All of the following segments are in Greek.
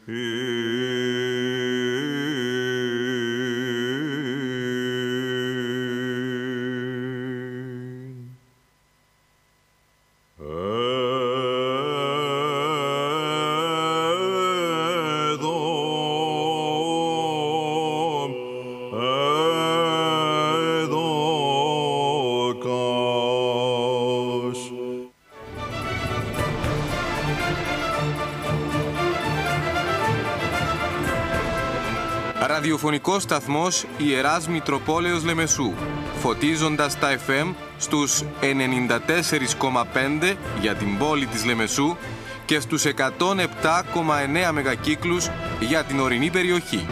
Ραδιοφωνικός σταθμός Ιεράς Μητροπόλεως Λεμεσού, φωτίζοντας τα FM στους 94,5 για την πόλη της Λεμεσού και στους 107,9 μεγακύκλους για την ορεινή περιοχή.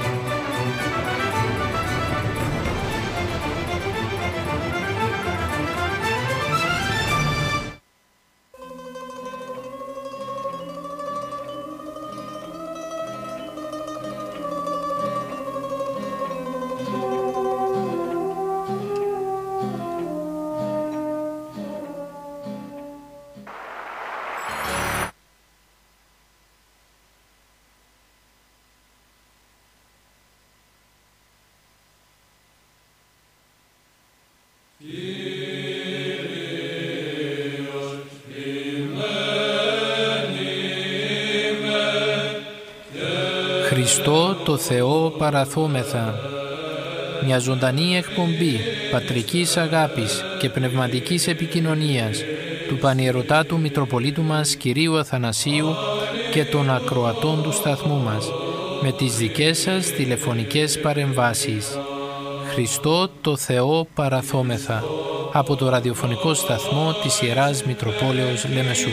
Χριστό το Θεό παραθόμεθα. Μια ζωντανή εκπομπή πατρικής αγάπης και πνευματικής επικοινωνίας του Πανιερωτάτου Μητροπολίτου μας Κυρίου Αθανασίου και των ακροατών του σταθμού μας, με τις δικές σας τηλεφωνικές παρεμβάσεις. Χριστό το Θεό παραθόμεθα, από το ραδιοφωνικό σταθμό της Ιεράς Μητροπόλεως Λεμεσού.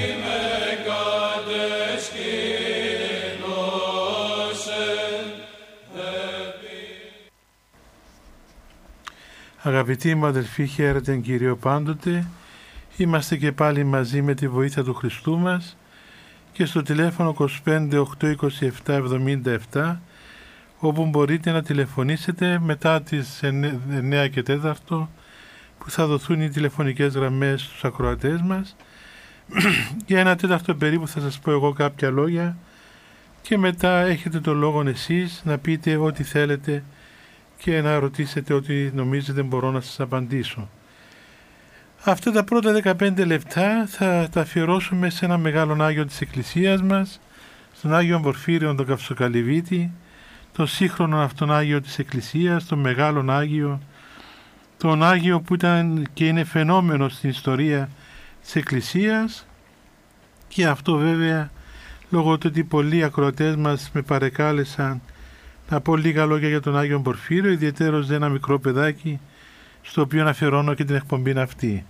Αγαπητοί μου αδελφοί, χαίρετε Κύριο πάντοτε. Είμαστε και πάλι μαζί με τη βοήθεια του Χριστού μας και στο τηλέφωνο 25 8 27 77, όπου μπορείτε να τηλεφωνήσετε μετά τις 9 και 4 που θα δοθούν οι τηλεφωνικές γραμμές στους ακροατές μας. Για ένα τέταρτο περίπου θα σας πω εγώ κάποια λόγια και μετά έχετε το λόγο εσείς να πείτε ό,τι θέλετε και να ρωτήσετε ό,τι νομίζετε μπορώ να σας απαντήσω. Αυτά τα πρώτα 15 λεπτά θα τα αφιερώσουμε σε ένα μεγάλο Άγιο της Εκκλησίας μας, στον Άγιο Πορφύριον τον Καυσοκαλυβίτη, τον σύγχρονο αυτόν Άγιο της Εκκλησίας, τον μεγάλον Άγιο, τον Άγιο που ήταν και είναι φαινόμενο στην ιστορία της Εκκλησίας, και αυτό βέβαια λόγω του ότι πολλοί ακροατές μας με παρεκάλεσαν να πω λίγα λόγια για τον Άγιο Πορφύριο, ιδιαίτερος ένα μικρό παιδάκι στο οποίο αφιερώνω και την εκπομπή αυτή.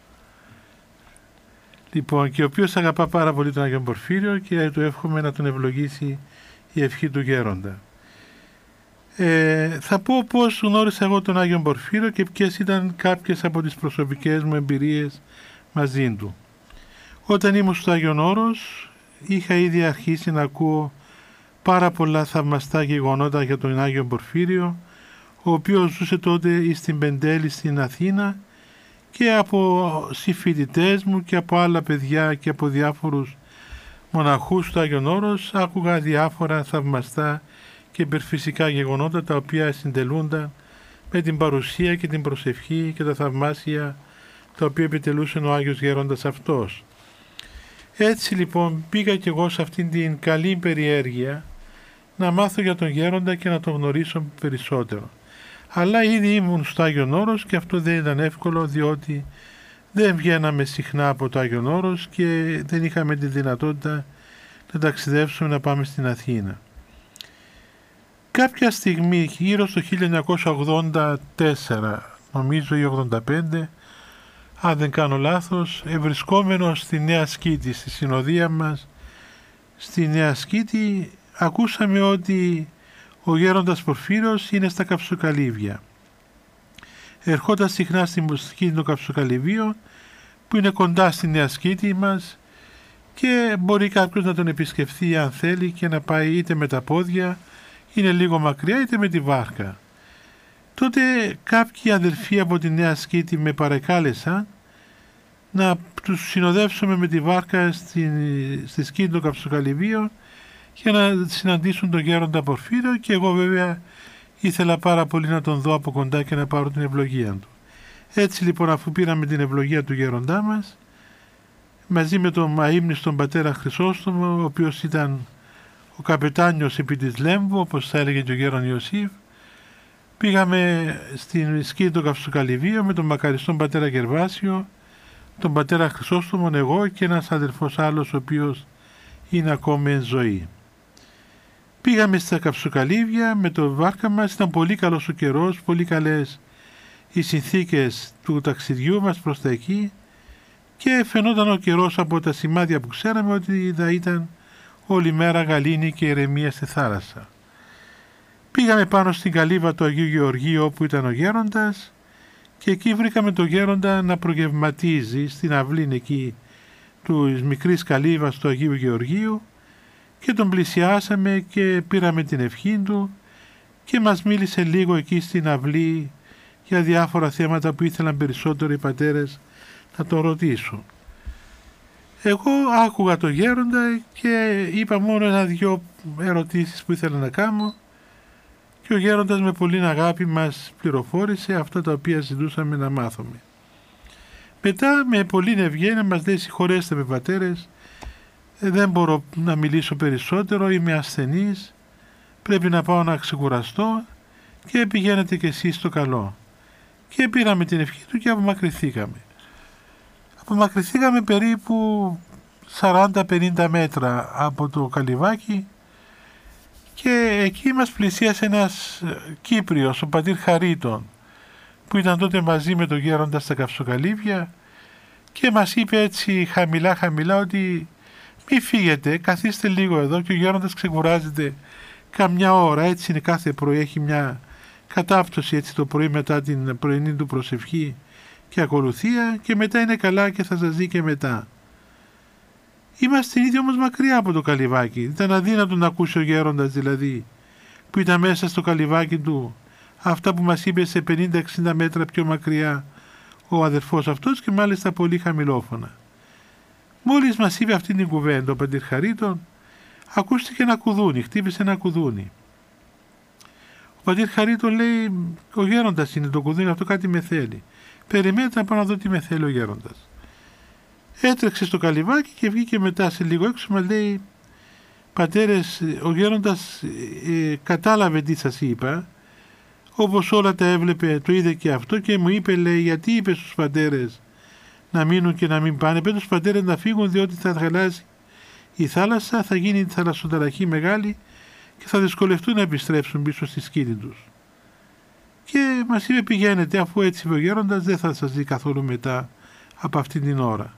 Λοιπόν, και ο οποίος αγαπά πάρα πολύ τον Άγιο Πορφύριο και του εύχομαι να τον ευλογήσει η ευχή του γέροντα. Θα πω πώς γνώρισα εγώ τον Άγιο Πορφύριο και ποιες ήταν κάποιες από τις προσωπικές μου εμπειρίες μαζί του. Όταν ήμουν στο Άγιον Όρος είχα ήδη αρχίσει να ακούω πάρα πολλά θαυμαστά γεγονότα για τον Άγιο Πορφύριο, ο οποίος ζούσε τότε στην Πεντέλη στην Αθήνα, και από συμφοιτητές μου και από άλλα παιδιά και από διάφορους μοναχούς του Άγιον Όρος άκουγα διάφορα θαυμαστά και υπερφυσικά γεγονότα, τα οποία συντελούνταν με την παρουσία και την προσευχή και τα θαυμάσια τα οποία επιτελούσε ο Άγιος Γέροντας αυτός. Έτσι λοιπόν πήγα κι εγώ σε αυτήν την καλή περιέργεια να μάθω για τον Γέροντα και να τον γνωρίσω περισσότερο. Αλλά ήδη ήμουν στο Άγιον Όρος και αυτό δεν ήταν εύκολο, διότι δεν βγαίναμε συχνά από το Άγιον Όρος και δεν είχαμε τη δυνατότητα να ταξιδεύσουμε να πάμε στην Αθήνα. Κάποια στιγμή, γύρω στο 1984, νομίζω ή 85, αν δεν κάνω λάθος, βρισκόμενος στη Νέα Σκήτη, στη συνοδεία μας, στη Νέα Σκήτη, ακούσαμε ότι ο Γέροντας Πορφύριος είναι στα Καυσοκαλύβια. Ερχόταν συχνά στη Σκήτη των Καυσοκαλυβίων, που είναι κοντά στη Νέα Σκήτη μας, και μπορεί κάποιος να τον επισκεφθεί αν θέλει και να πάει είτε με τα πόδια, είναι λίγο μακριά, είτε με τη βάρκα. Τότε κάποιοι αδελφοί από τη Νέα Σκήτη με παρεκάλεσαν να τους συνοδεύσουμε με τη βάρκα στη Σκήτη των Καυσοκαλυβίων για να συναντήσουν τον γέροντα Πορφύριο, και εγώ βέβαια ήθελα πάρα πολύ να τον δω από κοντά και να πάρω την ευλογία του. Έτσι λοιπόν, αφού πήραμε την ευλογία του γέροντά μας, μαζί με τον αείμνηστον πατέρα Χρυσόστομο, ο οποίος ήταν ο καπετάνιος επί της Λέμβου, όπως θα έλεγε και ο γέρον Ιωσήφ, πήγαμε στην σκήνη του Καυσοκαλυβίου με τον μακαριστόν πατέρα Γερβάσιο, τον πατέρα Χρυσόστομον, εγώ και ένας αδερφός άλλος, ο οποίος είναι ακόμα εν ζωή. Πήγαμε στα Καυσοκαλύβια με το βάρκα μας, ήταν πολύ καλός ο καιρός, πολύ καλές οι συνθήκες του ταξιδιού μας προς τα εκεί, και φαινόταν ο καιρός από τα σημάδια που ξέραμε ότι θα ήταν όλη μέρα γαλήνη και ηρεμία στη θάλασσα. Πήγαμε πάνω στην καλύβα του Αγίου Γεωργίου όπου ήταν ο γέροντας, και εκεί βρήκαμε τον γέροντα να προγευματίζει στην αυλή εκεί του μικρής καλύβας του Αγίου Γεωργίου, και τον πλησιάσαμε και πήραμε την ευχή του και μας μίλησε λίγο εκεί στην αυλή για διάφορα θέματα που ήθελαν περισσότερο οι πατέρες να τον ρωτήσουν. Εγώ άκουγα τον γέροντα και είπα μόνο ένα-δυο ερωτήσεις που ήθελα να κάνω, και ο γέροντας με πολύ αγάπη μας πληροφόρησε αυτά τα οποία ζητούσαμε να μάθουμε. Μετά με πολύ ευγένεια μας λέει: συγχωρέστε με πατέρες, δεν μπορώ να μιλήσω περισσότερο, είμαι ασθενής, πρέπει να πάω να ξεκουραστώ και πηγαίνετε κι εσείς στο καλό. Και πήραμε την ευχή του και απομακρυνθήκαμε. Απομακρυνθήκαμε περίπου 40-50 μέτρα από το καλυβάκι, και εκεί μας πλησίασε ένας Κύπριος, ο πατήρ Χαρίτων, που ήταν τότε μαζί με τον γέροντα στα Καυσοκαλύβια, και μας είπε έτσι χαμηλά ότι μη φύγετε, καθίστε λίγο εδώ, και ο γέροντας ξεκουράζεται καμιά ώρα, έτσι είναι κάθε πρωί, έχει μια κατάπτωση έτσι το πρωί μετά την πρωινή του προσευχή και ακολουθία, και μετά είναι καλά και θα σας δει και μετά. Είμαστε ήδη όμως μακριά από το καλυβάκι, ήταν αδύνατο να ακούσει ο γέροντας δηλαδή, που ήταν μέσα στο καλυβάκι του, αυτά που μας είπε σε 50-60 μέτρα πιο μακριά ο αδερφός αυτός, και μάλιστα πολύ χαμηλόφωνα. Μόλις μας είπε αυτή την κουβέντα ο πατήρ Χαρίτων, ακούστηκε ένα κουδούνι, χτύπησε ένα κουδούνι. Ο πατήρ Χαρίτων λέει: ο γέροντας είναι το κουδούνι αυτό, κάτι με θέλει. Περιμένετε να πάω να δω τι με θέλει ο γέροντας. Έτρεξε στο καλυβάκι και βγήκε μετά σε λίγο έξω, μας λέει: πατέρες, ο γέροντας κατάλαβε τι σας είπα, όπως όλα τα έβλεπε, το είδε και αυτό, και μου είπε, λέει, γιατί είπε στους πατέρες να μείνουν και να μην πάνε? Πέτω στους πατέρες να φύγουν, διότι θα χαλάσει η θάλασσα, θα γίνει θαλασσοταραχή μεγάλη και θα δυσκολευτούν να επιστρέψουν πίσω στη σκήνη τους. Και μας είπε: πηγαίνετε, αφού έτσι είπε ο γέροντας, δεν θα σας δει καθόλου μετά από αυτή την ώρα.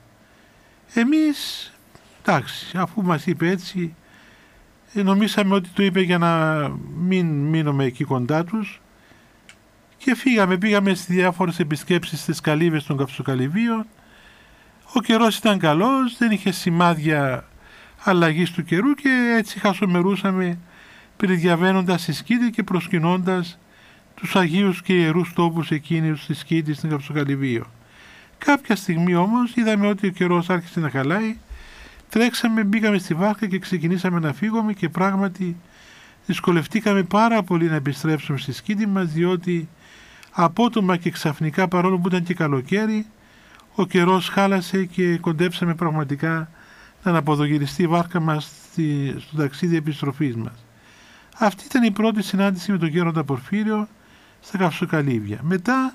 Εμείς, εντάξει, αφού μας είπε έτσι, νομίσαμε ότι το είπε για να μην μείνουμε εκεί κοντά τους, και πήγαμε στις διάφορες επισκέψεις στις καλύβες των Καυσοκαλυβίων. Ο καιρός ήταν καλός, δεν είχε σημάδια αλλαγής του καιρού, και έτσι χασομερούσαμε περιδιαβαίνοντας στη σκήτη και προσκυνώντας τους Αγίους και Ιερούς τόπους εκείνους στη σκήτη στην Καυσοκαλυβίο. Κάποια στιγμή όμως είδαμε ότι ο καιρός άρχισε να χαλάει, τρέξαμε, μπήκαμε στη βάρκα και ξεκινήσαμε να φύγουμε, και πράγματι δυσκολευτήκαμε πάρα πολύ να επιστρέψουμε στη σκήτη μας, διότι απότομα και ξαφνικά, παρόλο που ήταν και καλοκαίρι, ο καιρός χάλασε και κοντέψαμε πραγματικά να αναποδογυριστεί η βάρκα μας στο ταξίδι επιστροφής μας. Αυτή ήταν η πρώτη συνάντηση με τον γέροντα Πορφύριο στα Καυσοκαλύβια. Μετά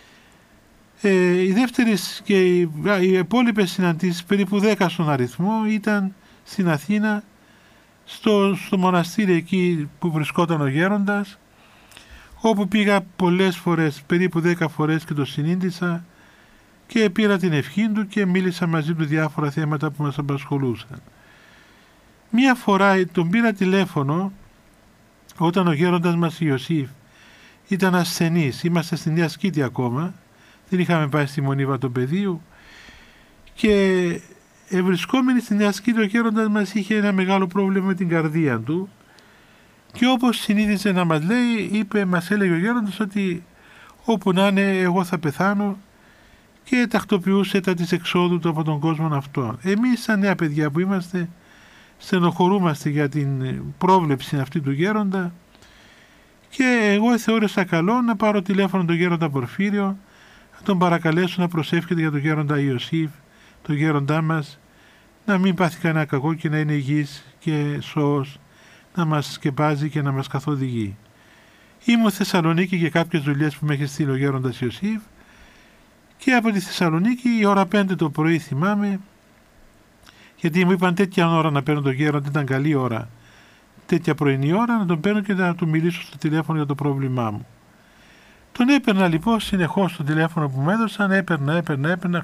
οι δεύτερες και οι υπόλοιπες συναντήσεις, περίπου 10 στον αριθμό, ήταν στην Αθήνα, στο μοναστήρι εκεί που βρισκόταν ο γέροντας, όπου πήγα πολλές φορές, περίπου 10 φορές, και το συνήντησα και πήρα την ευχή του και μίλησα μαζί του διάφορα θέματα που μας απασχολούσαν. Μία φορά τον πήρα τηλέφωνο όταν ο γέροντας μας Ιωσήφ ήταν ασθενής, είμαστε στη Νέα Σκήτη ακόμα, δεν είχαμε πάει στη Μονή Βατοπεδίου, και βρισκόμενοι στη Νέα Σκήτη ο γέροντας μας είχε ένα μεγάλο πρόβλημα με την καρδία του, και όπως συνήθιζε να μας λέει, μας έλεγε ο γέροντας ότι όπου να είναι εγώ θα πεθάνω, και τακτοποιούσε τα της εξόδου του από τον κόσμο αυτόν. Εμείς σαν νέα παιδιά που είμαστε, στενοχωρούμαστε για την πρόβλεψη αυτή του γέροντα, και εγώ θεώρησα καλό να πάρω τηλέφωνο τον γέροντα Πορφύριο, να τον παρακαλέσω να προσεύχεται για τον γέροντα Ιωσήφ, τον γέροντά μας, να μην πάθει κανένα κακό και να είναι υγιής και σώος, να μας σκεπάζει και να μας καθοδηγεί. Ήμουν στη Θεσσαλονίκη για κάποιες δουλειές που με είχε στείλει ο γέροντας Ιωσήφ, και από τη Θεσσαλονίκη η ώρα 5 το πρωί, θυμάμαι, γιατί μου είπαν τέτοια ώρα να παίρνω τον γέροντα, ήταν καλή ώρα, τέτοια πρωινή ώρα, να τον παίρνω και να του μιλήσω στο τηλέφωνο για το πρόβλημά μου. Τον έπαιρνα λοιπόν συνεχώς στο τηλέφωνο που μου έδωσαν, έπαιρνα,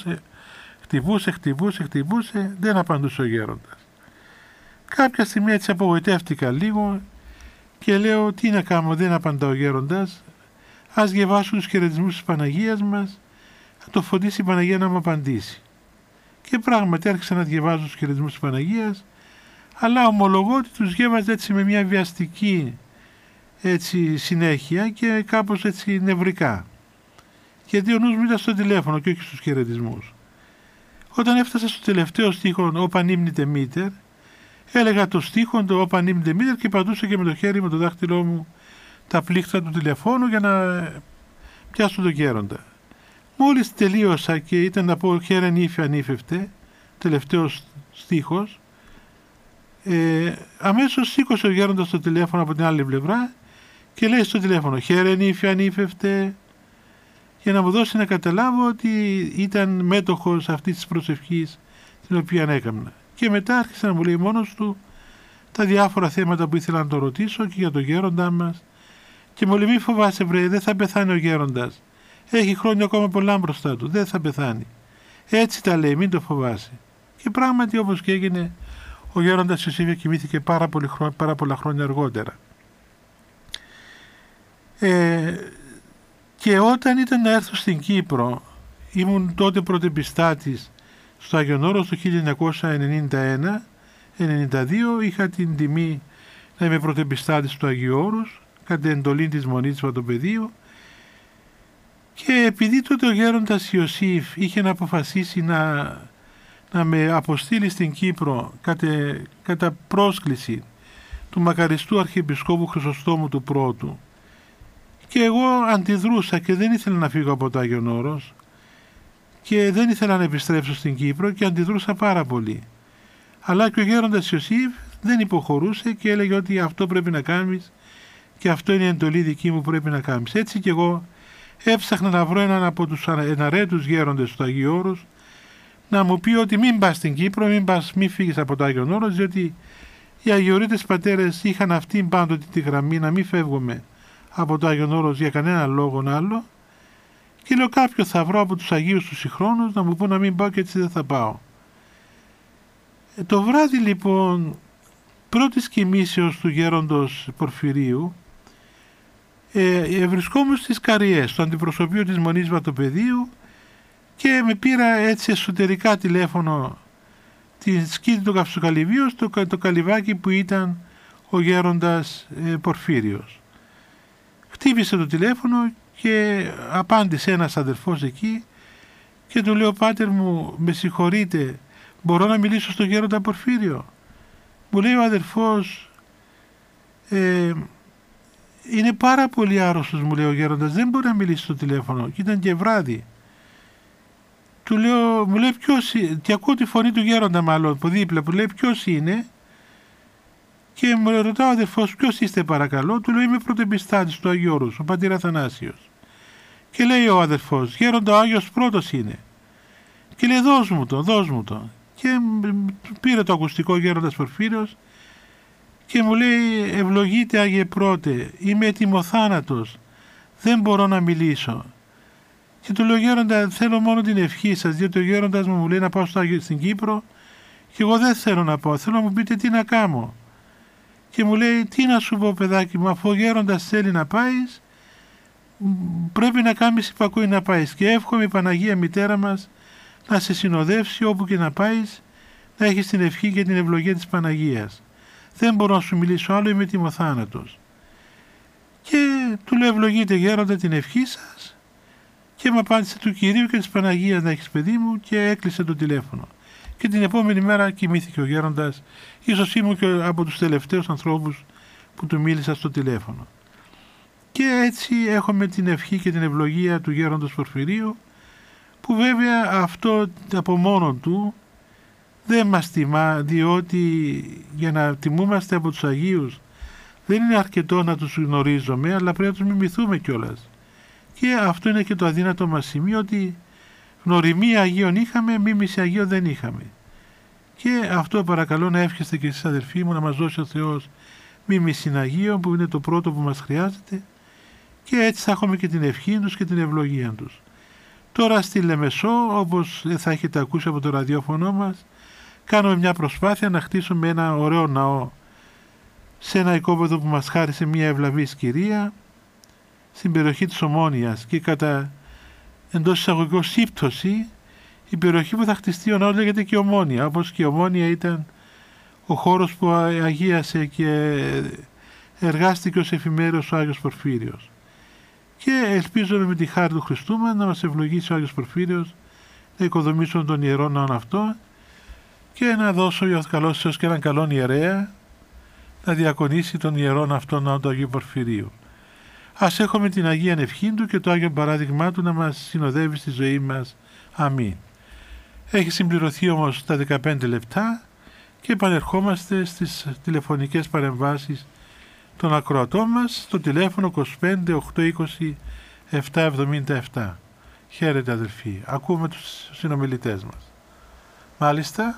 χτυπούσε, δεν απαντούσε ο γέροντας. Κάποια στιγμή έτσι απογοητεύτηκα λίγο και λέω, τι να κάνω, δεν απαντά ο γέροντας, ας διαβάσω τους χαιρετισμούς της Παναγίας μας, θα το φωτίσει η Παναγία να μου απαντήσει. Και πράγματι άρχισα να διαβάζω τους χαιρετισμούς της Παναγίας, αλλά ομολογώ ότι τους διέβαζα έτσι με μια βιαστική έτσι συνέχεια και κάπως έτσι νευρικά. Γιατί ο νους μου ήταν στο τηλέφωνο και όχι στους χαιρετισμούς. Όταν έφτασα στο τελευταίο στίχο, «Ο πανύμνητε μήτερ», έλεγα το στίχο, το «Ο πανύμνητε μήτερ», και πατούσα και με το χέρι, με το δάχτυλό μου, τα πλήκτρα του τηλεφώνου για να πιάσω τον γέροντα. Μόλις τελείωσα και ήταν να πω «Χαίρεν ύφη ανήφευτε», τελευταίος στίχος, αμέσως σήκωσε ο γέροντας το τηλέφωνο από την άλλη πλευρά και λέει στο τηλέφωνο «Χαίρεν ύφη ανήφευτε», για να μου δώσει να καταλάβω ότι ήταν μέτοχος αυτής της προσευχής την οποία έκανα. Και μετά άρχισε να μου λέει μόνος του τα διάφορα θέματα που ήθελα να το ρωτήσω και για τον γέροντά μας, και μου λέει «Μη φοβάσαι βρε, δεν θα πεθάνει ο γέροντας, έχει χρόνια ακόμα πολλά μπροστά του, δεν θα πεθάνει, έτσι τα λέει, μην το φοβάσαι». Και πράγματι, όπως και έγινε, ο γέροντας Ιωσήφ κοιμήθηκε πάρα πολλά χρόνια αργότερα. Και όταν ήταν να έρθω στην Κύπρο, ήμουν τότε πρωτεπιστάτης στο Άγιον Όρος το 1991-92, είχα την τιμή να είμαι πρωτεπιστάτης του Αγίου Όρους κατά εντολή της Μονής Βατοπεδίου, και επειδή τότε ο γέροντας Ιωσήφ είχε να αποφασίσει να με αποστείλει στην Κύπρο κατά πρόσκληση του μακαριστού Αρχιεπισκόπου Χρυσοστόμου του Πρώτου, και εγώ αντιδρούσα και δεν ήθελα να φύγω από το Άγιον Όρος και δεν ήθελα να επιστρέψω στην Κύπρο και αντιδρούσα πάρα πολύ. Αλλά και ο γέροντας Ιωσήφ δεν υποχωρούσε και έλεγε ότι αυτό πρέπει να κάνεις και αυτό είναι η εντολή δική μου, πρέπει να κάνεις. Έτσι και εγώ έψαχνα να βρω έναν από τους εναρέτους γέροντες του Αγίου Όρους να μου πει ότι μην πας στην Κύπρο, μην φύγεις από το Άγιον Όρος, διότι οι Αγιορείτες πατέρες είχαν αυτήν πάντοτε τη γραμμή να μην φεύγουμε από το Άγιον Όρος για κανένα λόγο άλλο, και λέω κάποιο θα βρω από τους Αγίους τους συγχρόνους να μου πω να μην πάω, και έτσι δεν θα πάω. Το βράδυ λοιπόν πρώτης κοιμήσεως του γέροντος Πορφυρίου βρισκόμουν στις Καριές, στο αντιπροσωπείο της Μονής Βατοπεδίου, και με πήρα έτσι εσωτερικά τηλέφωνο τη σκήτη του Καυσοκαλυβίου το καλυβάκι που ήταν ο γέροντας Πορφύριος. Χτύπησε το τηλέφωνο και απάντησε ένας αδερφός εκεί και του λέω «Πάτερ μου, με συγχωρείτε, μπορώ να μιλήσω στον γέροντα Πορφύριο?» Μου λέει ο αδερφός «Είναι πάρα πολύ άρρωστος», μου λέει ο γέροντας, «δεν μπορεί να μιλήσει στο τηλέφωνο», και ήταν και βράδυ. Του λέω, μου λέει ποιος, και ακούω τη φωνή του γέροντα μάλλον από δίπλα που λέει ποιος είναι, και μου ρωτάω ο αδερφός ποιος είστε παρακαλώ, του λέω είμαι πρωτεμπιστάτης του Αγίου Όρους, ο πατήρ Αθανάσιος. Και λέει ο αδερφός, γέροντα ο Άγιος πρώτος είναι. Και λέει δώσ' μου το. Και πήρε το ακουστικό γέροντας Πορφύριος και μου λέει ευλογείτε Άγιε πρώτε, είμαι ετοιμοθάνατος, δεν μπορώ να μιλήσω. Και του λέω γέροντα θέλω μόνο την ευχή σας, διότι ο γέροντας μου λέει να πάω στην Κύπρο και εγώ δεν θέλω να πάω, θέλω να μου πείτε τι να κάνω. Και μου λέει τι να σου πω παιδάκι μου, αφού ο γέροντας θέλει να πάεις, πρέπει να κάνεις υπακούει να πάεις, και εύχομαι η Παναγία Μητέρα μας να σε συνοδεύσει όπου και να πάεις, να έχεις την ευχή και την ευλογία της Παναγίας. Δεν μπορώ να σου μιλήσω άλλο, είμαι ετοιμοθάνατος. Και του λέω ευλογείτε γέροντα την ευχή σας, και μου απάντησε του Κυρίου και της Παναγίας να έχεις παιδί μου, και έκλεισε το τηλέφωνο. και την επόμενη μέρα κοιμήθηκε ο γέροντας. Ίσως ήμουν και από τους τελευταίους ανθρώπους που του μίλησα στο τηλέφωνο. Και έτσι έχουμε την ευχή και την ευλογία του γέροντος Πορφυρίου, που βέβαια αυτό από μόνον του δεν μας τιμά, διότι για να τιμούμαστε από τους Αγίους δεν είναι αρκετό να τους γνωρίζουμε, αλλά πρέπει να τους μιμηθούμε κιόλας. Και αυτό είναι και το αδύνατο μας σημείο, ότι γνωριμία Αγίων είχαμε, μίμηση Αγίων δεν είχαμε. Και αυτό παρακαλώ να εύχεστε και εσείς αδελφοί μου, να μας δώσει ο Θεός μίμηση Αγίων, που είναι το πρώτο που μας χρειάζεται, και έτσι θα έχουμε και την ευχή τους και την ευλογία τους. Τώρα στη Λεμεσό, όπως θα έχετε ακούσει από το ραδιόφωνο μας, κάνουμε μια προσπάθεια να χτίσουμε ένα ωραίο ναό σε ένα οικόπεδο που μας χάρισε μια ευλαβής κυρία στην περιοχή της Ομόνοιας, και κατά εντός εισαγωγικών σύμπτωση η περιοχή που θα χτιστεί ο ναός λέγεται και Ομόνια, όπως και η Ομόνια ήταν ο χώρος που αγίασε και εργάστηκε ως εφημέριος ο Άγιος Πορφύριος. Και ελπίζουμε με τη χάρη του Χριστού μας να μας ευλογήσει ο Άγιος Πορφύριος να οικοδομήσουμε τον ιερό ναό αυτό και να δώσω ο καλός Θεός και έναν καλόν ιερέα να διακονήσει τον ιερόν αυτόν ναό του Αγίου Πορφυρίου. Ας έχουμε την Αγία ευχή του και το Άγιο παράδειγμά του να μας συνοδεύει στη ζωή μας. Αμήν. Έχει συμπληρωθεί όμως τα 15 λεπτά και επανερχόμαστε στις τηλεφωνικές παρεμβάσεις των ακροατών μας στο τηλέφωνο 25 820 777. Χαίρετε αδελφοί, ακούμε τους συνομιλητές μας. Μάλιστα.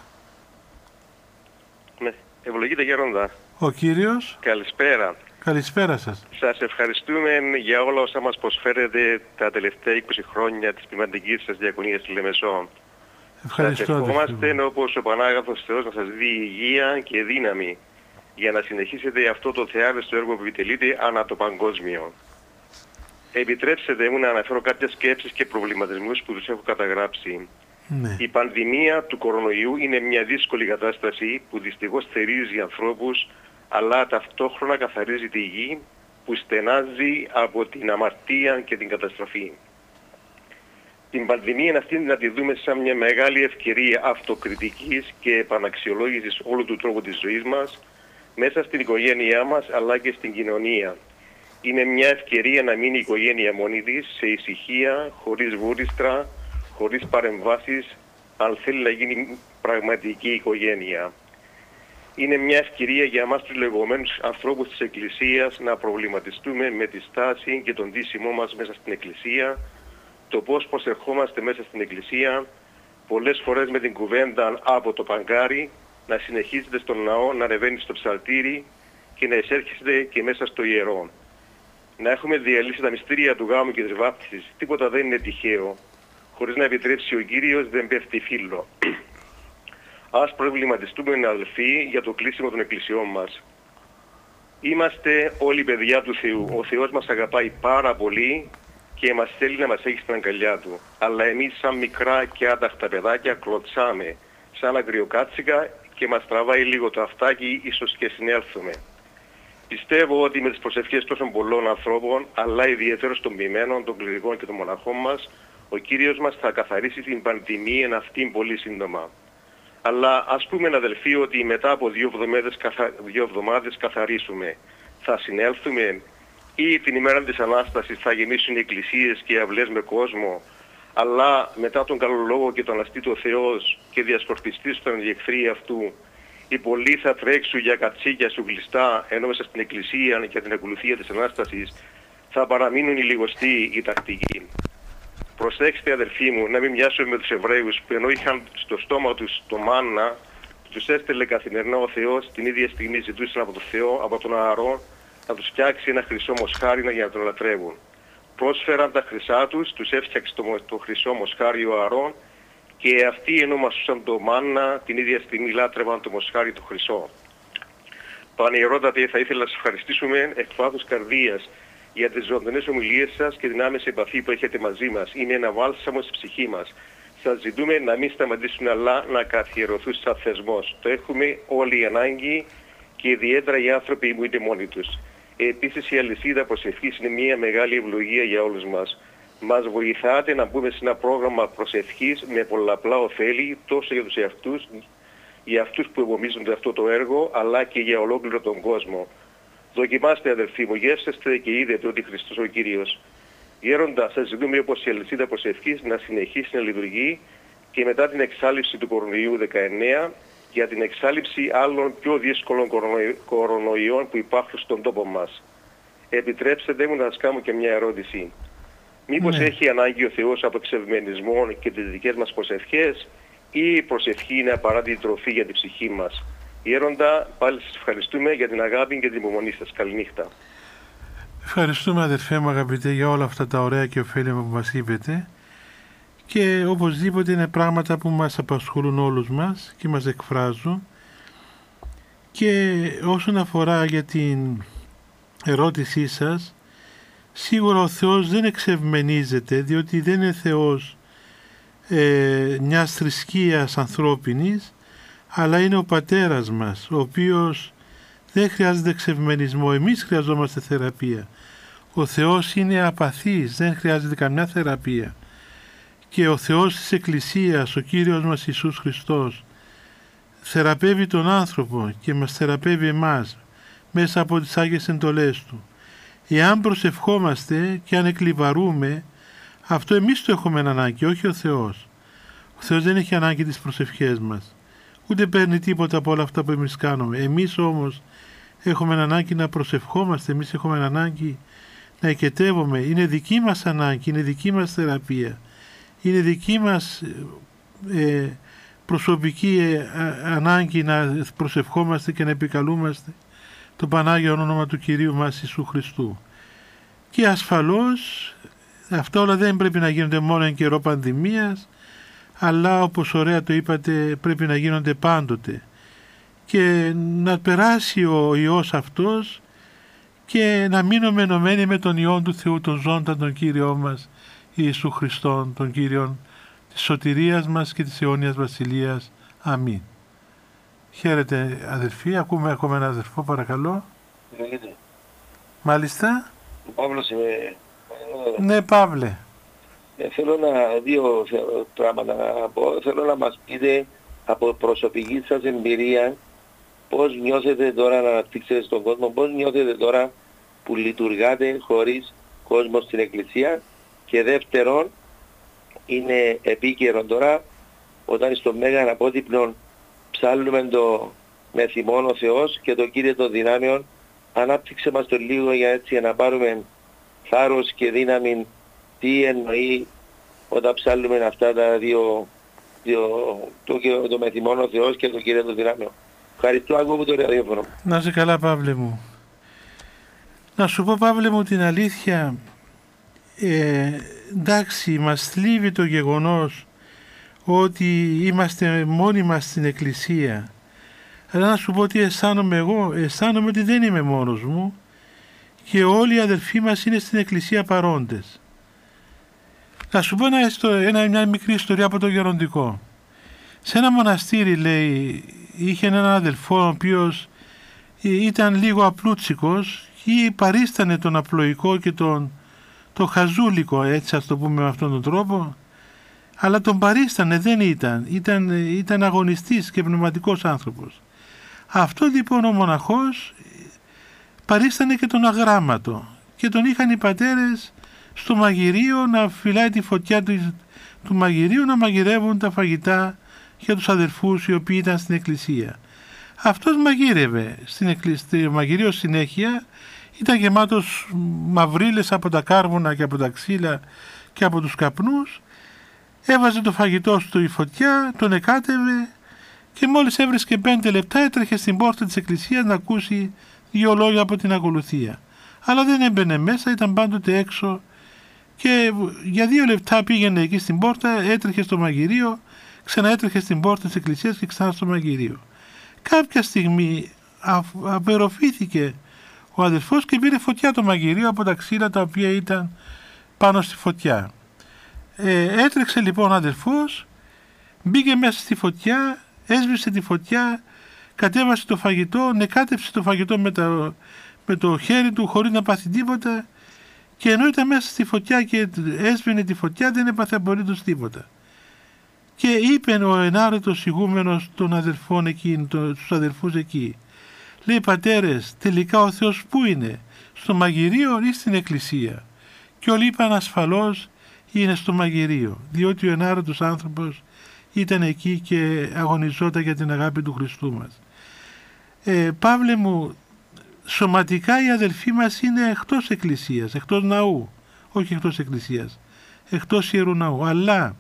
Ναι, ευλογείτε γέροντα. Ο Κύριος. Καλησπέρα. Καλησπέρα σας. Σας ευχαριστούμε για όλα όσα μας προσφέρετε τα τελευταία 20 χρόνια της πνευματικής σας διακονίας στη Λεμεσό. Ευχαριστώ. Σας ευχόμαστε όπως ο Πανάγαθος Θεός να σας δει υγεία και δύναμη για να συνεχίσετε αυτό το θεάρεστο έργο που επιτελείτε ανά το παγκόσμιο. Επιτρέψτε μου να αναφέρω κάποιες σκέψεις και προβληματισμούς που τους έχω καταγράψει. Ναι. Η πανδημία του κορονοϊού είναι μια δύσκολη κατάσταση που δυστυχώς θερίζει ανθρώπους, αλλά ταυτόχρονα καθαρίζει τη γη που στενάζει από την αμαρτία και την καταστροφή. Την πανδημία αυτή να τη δούμε σαν μια μεγάλη ευκαιρία αυτοκριτικής και επαναξιολόγησης όλου του τρόπου της ζωής μας, μέσα στην οικογένειά μας αλλά και στην κοινωνία. Είναι μια ευκαιρία να μείνει η οικογένεια μόνη της, σε ησυχία, χωρίς βούριστρα, χωρίς παρεμβάσεις, αν θέλει να γίνει πραγματική οικογένεια. Είναι μια ευκαιρία για εμάς τους λεγόμενους ανθρώπους της Εκκλησίας να προβληματιστούμε με τη στάση και τον ντύσιμό μας μέσα στην Εκκλησία, το πώς προσερχόμαστε μέσα στην Εκκλησία, πολλές φορές με την κουβέντα από το παγκάρι, να συνεχίζετε στον ναό, να ανεβαίνει στο ψαλτήρι και να εισέρχεστε και μέσα στο ιερό. Να έχουμε διαλύσει τα μυστήρια του γάμου και της βάπτισης. Τίποτα δεν είναι τυχαίο. Χωρίς να επιτρέψει ο Κύριος δεν πέφτει φύλλο. Ας προβληματιστούμε αδελφοί για το κλείσιμο των εκκλησιών μας. Είμαστε όλοι παιδιά του Θεού. Ο Θεός μας αγαπάει πάρα πολύ και μας θέλει να μας έχει στην αγκαλιά Του. Αλλά εμείς σαν μικρά και άταχτα παιδάκια κλωτσάμε σαν αγριοκάτσικα και μας τραβάει λίγο το αυτάκι, ίσως και συνέλθουμε. Πιστεύω ότι με τις προσευχές τόσων πολλών ανθρώπων, αλλά ιδιαίτερως των ποιημένων, των κληρικών και των μοναχών μας, ο Κύριος μας θα καθαρίσει την πανδημία αυτή πολύ σύντομα. Αλλά ας πούμε αδελφοί ότι μετά από 2 εβδομάδες καθαρίσουμε. Θα συνέλθουμε ή την ημέρα της Ανάστασης θα γεμίσουν οι εκκλησίες και οι αυλές με κόσμο, αλλά μετά τον καλό λόγο και τον αστήτο Θεός και διασκορπιστή στον εχθροί αυτού, οι πολλοί θα τρέξουν για κατσίκια σου κλειστά, ενώ μέσα στην εκκλησία και την ακολουθία της Ανάστασης θα παραμείνουν οι λιγοστοί, οι τακτικοί. Προσέξτε αδελφοί μου, να μην μοιάσουμε με τους Εβραίους που ενώ είχαν στο στόμα τους το μάννα, τους έστελε καθημερινά ο Θεός, την ίδια στιγμή ζητούσαν από τον Θεό, από τον Ααρών, να τους φτιάξει ένα χρυσό μοσχάρι για να τον λατρεύουν. Πρόσφεραν τα χρυσά τους, τους έφτιαξε το χρυσό μοσχάρι ο Ααρών και αυτοί ενώ μασούσαν το μάννα, την ίδια στιγμή λάτρευαν το μοσχάρι το χρυσό. Πανιερότατε, θα ήθελα να σας ευχαριστήσουμε εκ βάθους καρδίας για τις ζωντανές ομιλίες σας και την άμεση επαφή που έχετε μαζί μας. Είναι ένα βάλσαμο στη ψυχή μας. Σας ζητούμε να μην σταματήσουν αλλά να καθιερωθούν σαν θεσμός. Το έχουμε όλοι οι ανάγκη και ιδιαίτερα οι άνθρωποι που είναι μόνοι τους. Επίσης η αλυσίδα προσευχής είναι μια μεγάλη ευλογία για όλους μας. Μας βοηθάτε να μπούμε σε ένα πρόγραμμα προσευχής με πολλαπλά ωφέλη τόσο για τους εαυτούς, για αυτούς που επομίζονται αυτό το έργο, αλλά και για ολόκληρο τον κόσμο. Δοκιμάστε αδελφοί μου, γεύσεστε και είδετε ότι Χριστός ο Κύριος. Γέροντα, σας ζητούμε όπως η αλυσίδα προσευχής να συνεχίσει να λειτουργεί και μετά την εξάλειψη του κορονοϊού 19 για την εξάλειψη άλλων πιο δύσκολων κορονοϊών που υπάρχουν στον τόπο μας. Επιτρέψτε μου να σας κάνω και μια ερώτηση. Μήπως έχει ανάγκη ο Θεός από εξευμενισμό και τις δικές μας προσευχές, ή η προσευχή είναι απαράδεκτη τροφή για την ψυχή μας? Γέροντα, πάλι σας ευχαριστούμε για την αγάπη και την υπομονή σας. Καληνύχτα. Ευχαριστούμε αδερφέ μου αγαπητέ για όλα αυτά τα ωραία και ωφέλιμα που μας είπετε, και οπωσδήποτε είναι πράγματα που μας απασχολούν όλους μας και μας εκφράζουν. Και όσον αφορά για την ερώτησή σας, σίγουρα ο Θεός δεν εξευμενίζεται, διότι δεν είναι Θεός μιας θρησκείας ανθρώπινης, αλλά είναι ο Πατέρας μας, ο οποίος δεν χρειάζεται εξευμενισμό. Εμείς χρειαζόμαστε θεραπεία. Ο Θεός είναι απαθής, δεν χρειάζεται καμιά θεραπεία. Και ο Θεός της Εκκλησίας, ο Κύριος μας Ιησούς Χριστός, θεραπεύει τον άνθρωπο και μας θεραπεύει εμάς μέσα από τις Άγιες εντολές Του. Εάν προσευχόμαστε και αν εκλιβαρούμε, αυτό εμείς το έχουμε ανάγκη, όχι ο Θεός. Ο Θεός δεν έχει ανάγκη τις προσευχές μας, ούτε παίρνει τίποτα από όλα αυτά που εμείς κάνουμε. Εμείς όμως έχουμε ανάγκη να προσευχόμαστε, εμείς έχουμε ανάγκη να οικετεύουμε. Είναι δική μας ανάγκη, είναι δική μας θεραπεία, είναι δική μας προσωπική ανάγκη να προσευχόμαστε και να επικαλούμαστε το Πανάγιο όνομα του Κυρίου μας Ιησού Χριστού. Και ασφαλώς αυτά όλα δεν πρέπει να γίνονται μόνο εν καιρό πανδημίας, αλλά όπως ωραία το είπατε πρέπει να γίνονται πάντοτε, και να περάσει ο ιός αυτός και να μείνουμε ενωμένοι με τον Υιόν του Θεού, τον ζώντα, τον Κύριό μας Ιησού Χριστόν, τον Κύριον της σωτηρίας μας και της αιώνιας βασιλείας. Αμήν. Χαίρετε αδερφοί, ακούμε ακόμα ένα αδερφό, παρακαλώ. Μάλιστα. Παύλος είμαι. Ναι, Παύλε. Θέλω δύο πράγματα να πω. Θέλω να μας πείτε από προσωπική σας εμπειρία πώς νιώθετε τώρα να αναπτύξετε στον κόσμο, πώς νιώθετε τώρα που λειτουργάτε χωρίς κόσμο στην Εκκλησία. Και δεύτερον, είναι επίκαιρο τώρα όταν στο Μέγαν Απότυπνον ψάλλουμε το με θυμόν ο Θεός και το Κύριε των δυνάμεων. Ανάπτυξε μας το λίγο για έτσι να πάρουμε θάρρος και δύναμη, τι εννοεί όταν ψάλλουμε αυτά τα δύο το με θυμόν ο Θεός και το Κύριε των δυνάμεων. Ευχαριστώ, ακούω το ραδιόφωνο. Να είσαι καλά, Παύλε μου. Να σου πω, Παύλε μου, την αλήθεια, εντάξει, μας θλίβει το γεγονός ότι είμαστε μόνοι μας στην Εκκλησία, αλλά να σου πω τι αισθάνομαι εγώ. Αισθάνομαι ότι δεν είμαι μόνος μου και όλοι οι αδελφοί μας είναι στην Εκκλησία παρόντες. Να σου πω μια μικρή ιστορία από το γεροντικό. Σε ένα μοναστήρι, λέει, είχε έναν αδελφό ο οποίος ήταν λίγο απλούτσικος ή παρίστανε τον απλοϊκό και το χαζούλικο, έτσι ας το πούμε με αυτόν τον τρόπο, αλλά τον παρίστανε, δεν ήταν αγωνιστής και πνευματικός άνθρωπος. Αυτό λοιπόν ο μοναχός παρίστανε και τον αγράμματο και τον είχαν οι πατέρες στο μαγειρίο να φυλάει τη φωτιά του μαγειρίου, να μαγειρεύουν τα φαγητά για τους αδελφούς οι οποίοι ήταν στην εκκλησία. Αυτός μαγείρευε στο μαγειρίο συνέχεια, ήταν γεμάτος μαυρίλες από τα κάρβουνα και από τα ξύλα και από τους καπνούς, έβαζε το φαγητό του η φωτιά, τον εκάτευε και μόλις έβρισκε 5 λεπτά έτρεχε στην πόρτα της εκκλησίας να ακούσει 2 λόγια από την ακολουθία. Αλλά δεν έμπαινε μέσα, ήταν πάντοτε έξω και για 2 λεπτά πήγαινε εκεί στην πόρτα, έτρεχε στο μαγειρίο, ξαναέτρεχε στην πόρτα της εκκλησίας και ξανά στο μαγειρίο. Κάποια στιγμή απεροφήθηκε ο αδελφός και πήρε φωτιά το μαγειρίο από τα ξύλα τα οποία ήταν πάνω στη φωτιά. Έτρεξε λοιπόν ο αδελφός, μπήκε μέσα στη φωτιά, έσβησε τη φωτιά, κατέβασε το φαγητό, νεκάτεψε το φαγητό με το χέρι του χωρίς να πάθει τίποτα Και ενώ ήταν μέσα στη φωτιά και έσβηνε τη φωτιά, δεν έπαθε απολύτως τίποτα. Και είπε ο ενάρετος ηγούμενος των αδελφών εκεί, στους αδελφούς εκεί, λέει, πατέρες, τελικά ο Θεός πού είναι, στο μαγειρίο ή στην εκκλησία? Και όλοι είπαν ασφαλώς είναι στο μαγειρίο, διότι ο ενάρετος άνθρωπος ήταν εκεί και αγωνιζόταν για την αγάπη του Χριστού μας. Παύλε μου, σωματικά οι αδελφοί μας είναι εκτός εκκλησίας, εκτός ναού, όχι εκτός εκκλησίας, εκτός Ιερού Ναού, αλλά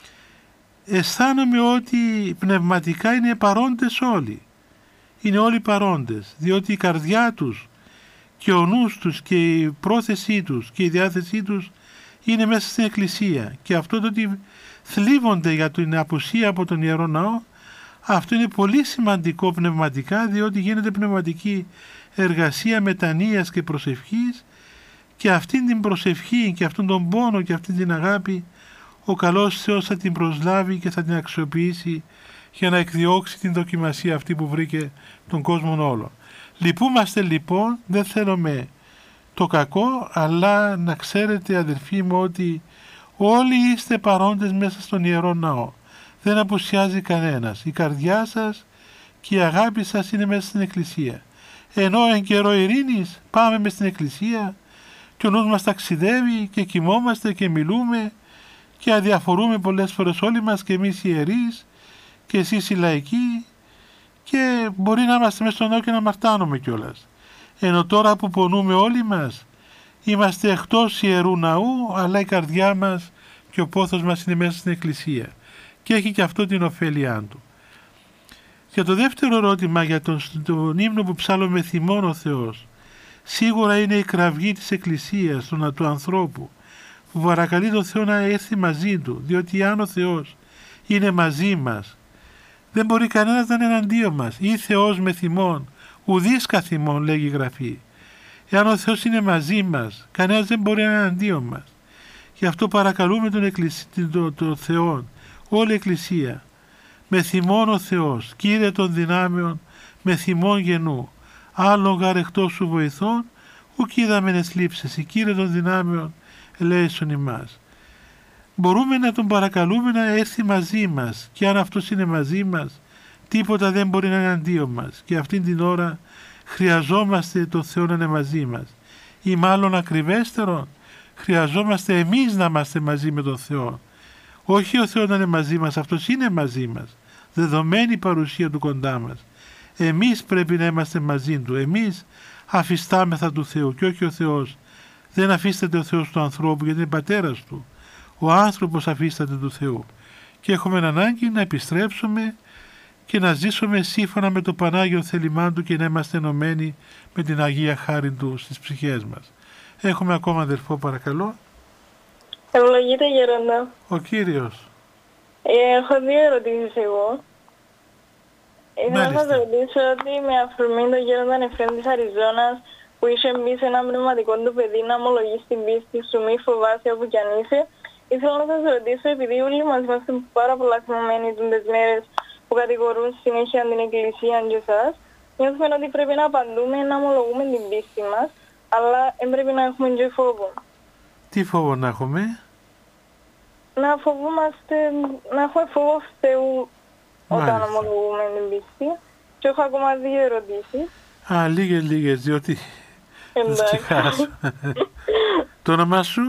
αισθάνομαι ότι πνευματικά είναι παρόντες όλοι. Είναι όλοι παρόντες, διότι η καρδιά τους και ο νους τους και η πρόθεσή τους και η διάθεσή τους είναι μέσα στην εκκλησία. Και αυτό το ότι θλίβονται για την απουσία από τον Ιερό Ναό, αυτό είναι πολύ σημαντικό πνευματικά, διότι γίνεται πνευματική εργασία μετανοίας και προσευχής, και αυτήν την προσευχή και αυτόν τον πόνο και αυτήν την αγάπη ο καλός Θεός θα την προσλάβει και θα την αξιοποιήσει για να εκδιώξει την δοκιμασία αυτή που βρήκε τον κόσμο όλο. Λυπούμαστε λοιπόν, δεν θέλουμε το κακό, αλλά να ξέρετε αδελφοί μου ότι όλοι είστε παρόντες μέσα στον Ιερό Ναό. Δεν απουσιάζει κανένας. Η καρδιά σας και η αγάπη σας είναι μέσα στην Εκκλησία. Ενώ εν καιρό ειρήνης πάμε μες στην Εκκλησία και ο νους μας ταξιδεύει και κοιμόμαστε και μιλούμε και αδιαφορούμε πολλές φορές όλοι μας, και εμείς οι ιερείς και εσείς οι λαϊκοί, και μπορεί να είμαστε μέσα στον ναό και να μαρτάνουμε κιόλας. Ενώ τώρα που πονούμε όλοι μας, είμαστε εκτός Ιερού Ναού, αλλά η καρδιά μας και ο πόθος μας είναι μέσα στην Εκκλησία και έχει και αυτό την ωφέλειά του. Για το δεύτερο ερώτημα, για τον ύμνο που ψάλλουμε θυμών ο Θεός, σίγουρα είναι η κραυγή της Εκκλησίας, του ανθρώπου, που παρακαλεί τον Θεό να έρθει μαζί του, διότι αν ο Θεός είναι μαζί μας, δεν μπορεί κανένας να είναι εναντίον μας. Ή Θεός με θυμών, ουδείς καθημών, λέγει η Γραφή. Εάν ο Θεός είναι μαζί μας, κανένας δεν μπορεί να είναι εναντίον μας. Γι' αυτό παρακαλούμε τον Θεό, όλη η Εκκλησία, με θυμών ο Θεός, Κύριε των δυνάμεων, με θυμών γενού, άλλον γαρεχτός σου βοηθών, ουκ είδαμεν εσλήψες, η Κύριε των δυνάμεων, ελέησον ημάς. Μπορούμε να τον παρακαλούμε να έρθει μαζί μας, και αν αυτός είναι μαζί μας, τίποτα δεν μπορεί να είναι αντίον μας, και αυτήν την ώρα χρειαζόμαστε τον Θεό να είναι μαζί μας. Ή μάλλον ακριβέστερον, χρειαζόμαστε εμείς να είμαστε μαζί με τον Θεό. Όχι ο Θεός να είναι μαζί μας, αυτός είναι μαζί μας, δεδομένη η παρουσία του κοντά μας. Εμείς πρέπει να είμαστε μαζί του, εμείς αφιστάμεθα του Θεού και όχι ο Θεός. Δεν αφίσταται ο Θεός του ανθρώπου, γιατί είναι πατέρας του. Ο άνθρωπος αφίσταται του Θεού. Και έχουμε ανάγκη να επιστρέψουμε και να ζήσουμε σύμφωνα με το Πανάγιο θέλημά του και να είμαστε ενωμένοι με την Αγία χάρη του στις ψυχές μας. Έχουμε ακόμα αδελφό, παρακαλώ. Ευλογείτε γέροντα. Ο Κύριος. Έχω δύο ερωτήσεις εγώ. Ήθελα να σας ρωτήσω ότι με αφορμή τον γέροντα Εφραίμ της Αριζώνας, που είχε μπει σε ένα πνευματικό του παιδί να ομολογεί στην πίστη σου, μη φοβάσαι όπου κι αν είσαι, ήθελα να σας ρωτήσω, επειδή όλοι μας είμαστε πάρα πολλά θυμωμένοι τις μέρες που κατηγορούν συνέχεια την Εκκλησία και εσάς, νιώθουμε ότι πρέπει να απαντούμε, να ομολογούμε την πίστη μας, αλλά δεν πρέπει να έχουμε και φόβο. Τι φόβο να έχουμε? Να φοβούμαστε, να έχουμε φόβο Θεού όταν ομολογούμε την πίστη. Και έχω ακόμα δύο ερωτήσεις. Λίγες, διότι θα ξεχάσω. Το όνομά σου?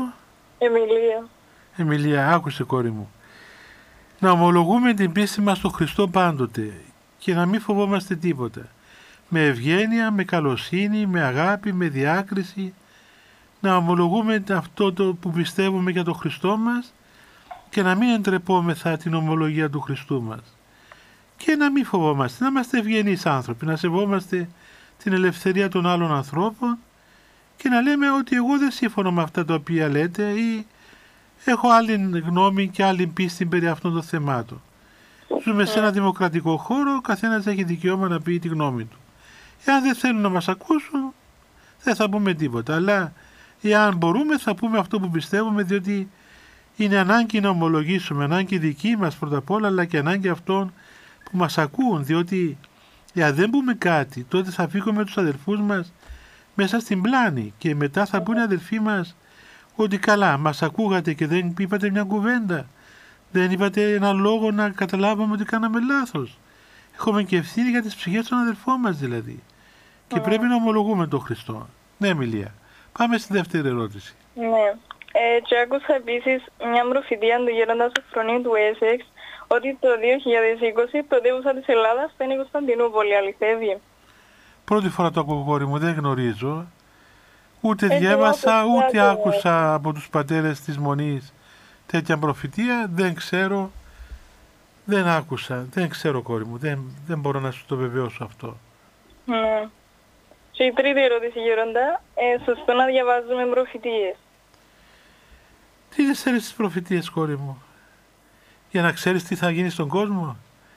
Εμιλία, άκουσε κόρη μου. Να ομολογούμε την πίστη μας στον Χριστό πάντοτε και να μην φοβόμαστε τίποτα. Με ευγένεια, με καλοσύνη, με αγάπη, με διάκριση. Να ομολογούμε αυτό το που πιστεύουμε για τον Χριστό μας και να μην εντρεπόμεθα την ομολογία του Χριστού μας. Και να μην φοβόμαστε, να είμαστε ευγενείς άνθρωποι, να σεβόμαστε την ελευθερία των άλλων ανθρώπων και να λέμε ότι εγώ δεν σύμφωνο με αυτά τα οποία λέτε ή έχω άλλη γνώμη και άλλη πίστη περί αυτών των θεμάτων. Ζούμε σε ένα δημοκρατικό χώρο, ο καθένας έχει δικαίωμα να πει τη γνώμη του. Εάν δεν θέλουν να μας ακούσουν, δεν θα πούμε τίποτα. Αλλά εάν μπορούμε θα πούμε αυτό που πιστεύουμε, διότι είναι ανάγκη να ομολογήσουμε, ανάγκη δική μας πρώτα απ' όλα, αλλά και ανάγκη αυτών που μας ακούν, διότι εάν δεν πούμε κάτι, τότε θα φύγουμε τους αδελφούς μας μέσα στην πλάνη και μετά θα πούνε οι αδελφοί μας, ότι καλά, μας ακούγατε και δεν είπατε μια κουβέντα. Δεν είπατε ένα λόγο να καταλάβουμε ότι κάναμε λάθος. Έχουμε και ευθύνη για τις ψυχές των αδελφών μας δηλαδή. Και πρέπει να ομολογούμε τον Χριστό. Ναι, Εμιλία. Πάμε στη δεύτερη ερώτηση. Ναι. Και άκουσα επίσης μια προφητεία του γέροντα Σοφρονίου του Έσεξ ότι το 2020 η πρωτεύουσα της Ελλάδας θα είναι η Κωνσταντινούπολη. Αληθεύει? Πρώτη φορά το ακούω, κόρη μου, δεν γνωρίζω. Ούτε διάβασα, ούτε άκουσα από τους πατέρες της Μονής τέτοια προφητεία. Δεν ξέρω, δεν άκουσα, δεν ξέρω, κόρη μου, δεν μπορώ να σου το βεβαιώσω αυτό. Ναι. Και η τρίτη ερώτηση, γέροντα, σωστό να διαβάζουμε προφητείες? Τι δεν ξέρεις τις προφητείες, κόρη μου? Για να ξέρεις τι θα γίνει στον κόσμο?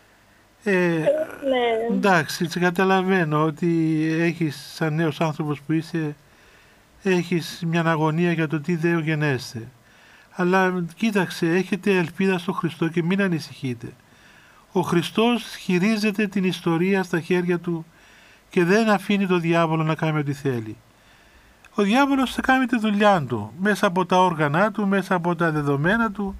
Ναι. Εντάξει, καταλαβαίνω ότι έχεις, σαν νέος άνθρωπος που είσαι, έχεις μια αγωνία για το τι δέο γενέστε. Αλλά κοίταξε, έχετε ελπίδα στο Χριστό και μην ανησυχείτε. Ο Χριστός χειρίζεται την ιστορία στα χέρια του και δεν αφήνει τον διάβολο να κάνει ό,τι θέλει. Ο διάβολος θα κάνει τη δουλειά του, μέσα από τα όργανα του, μέσα από τα δεδομένα του,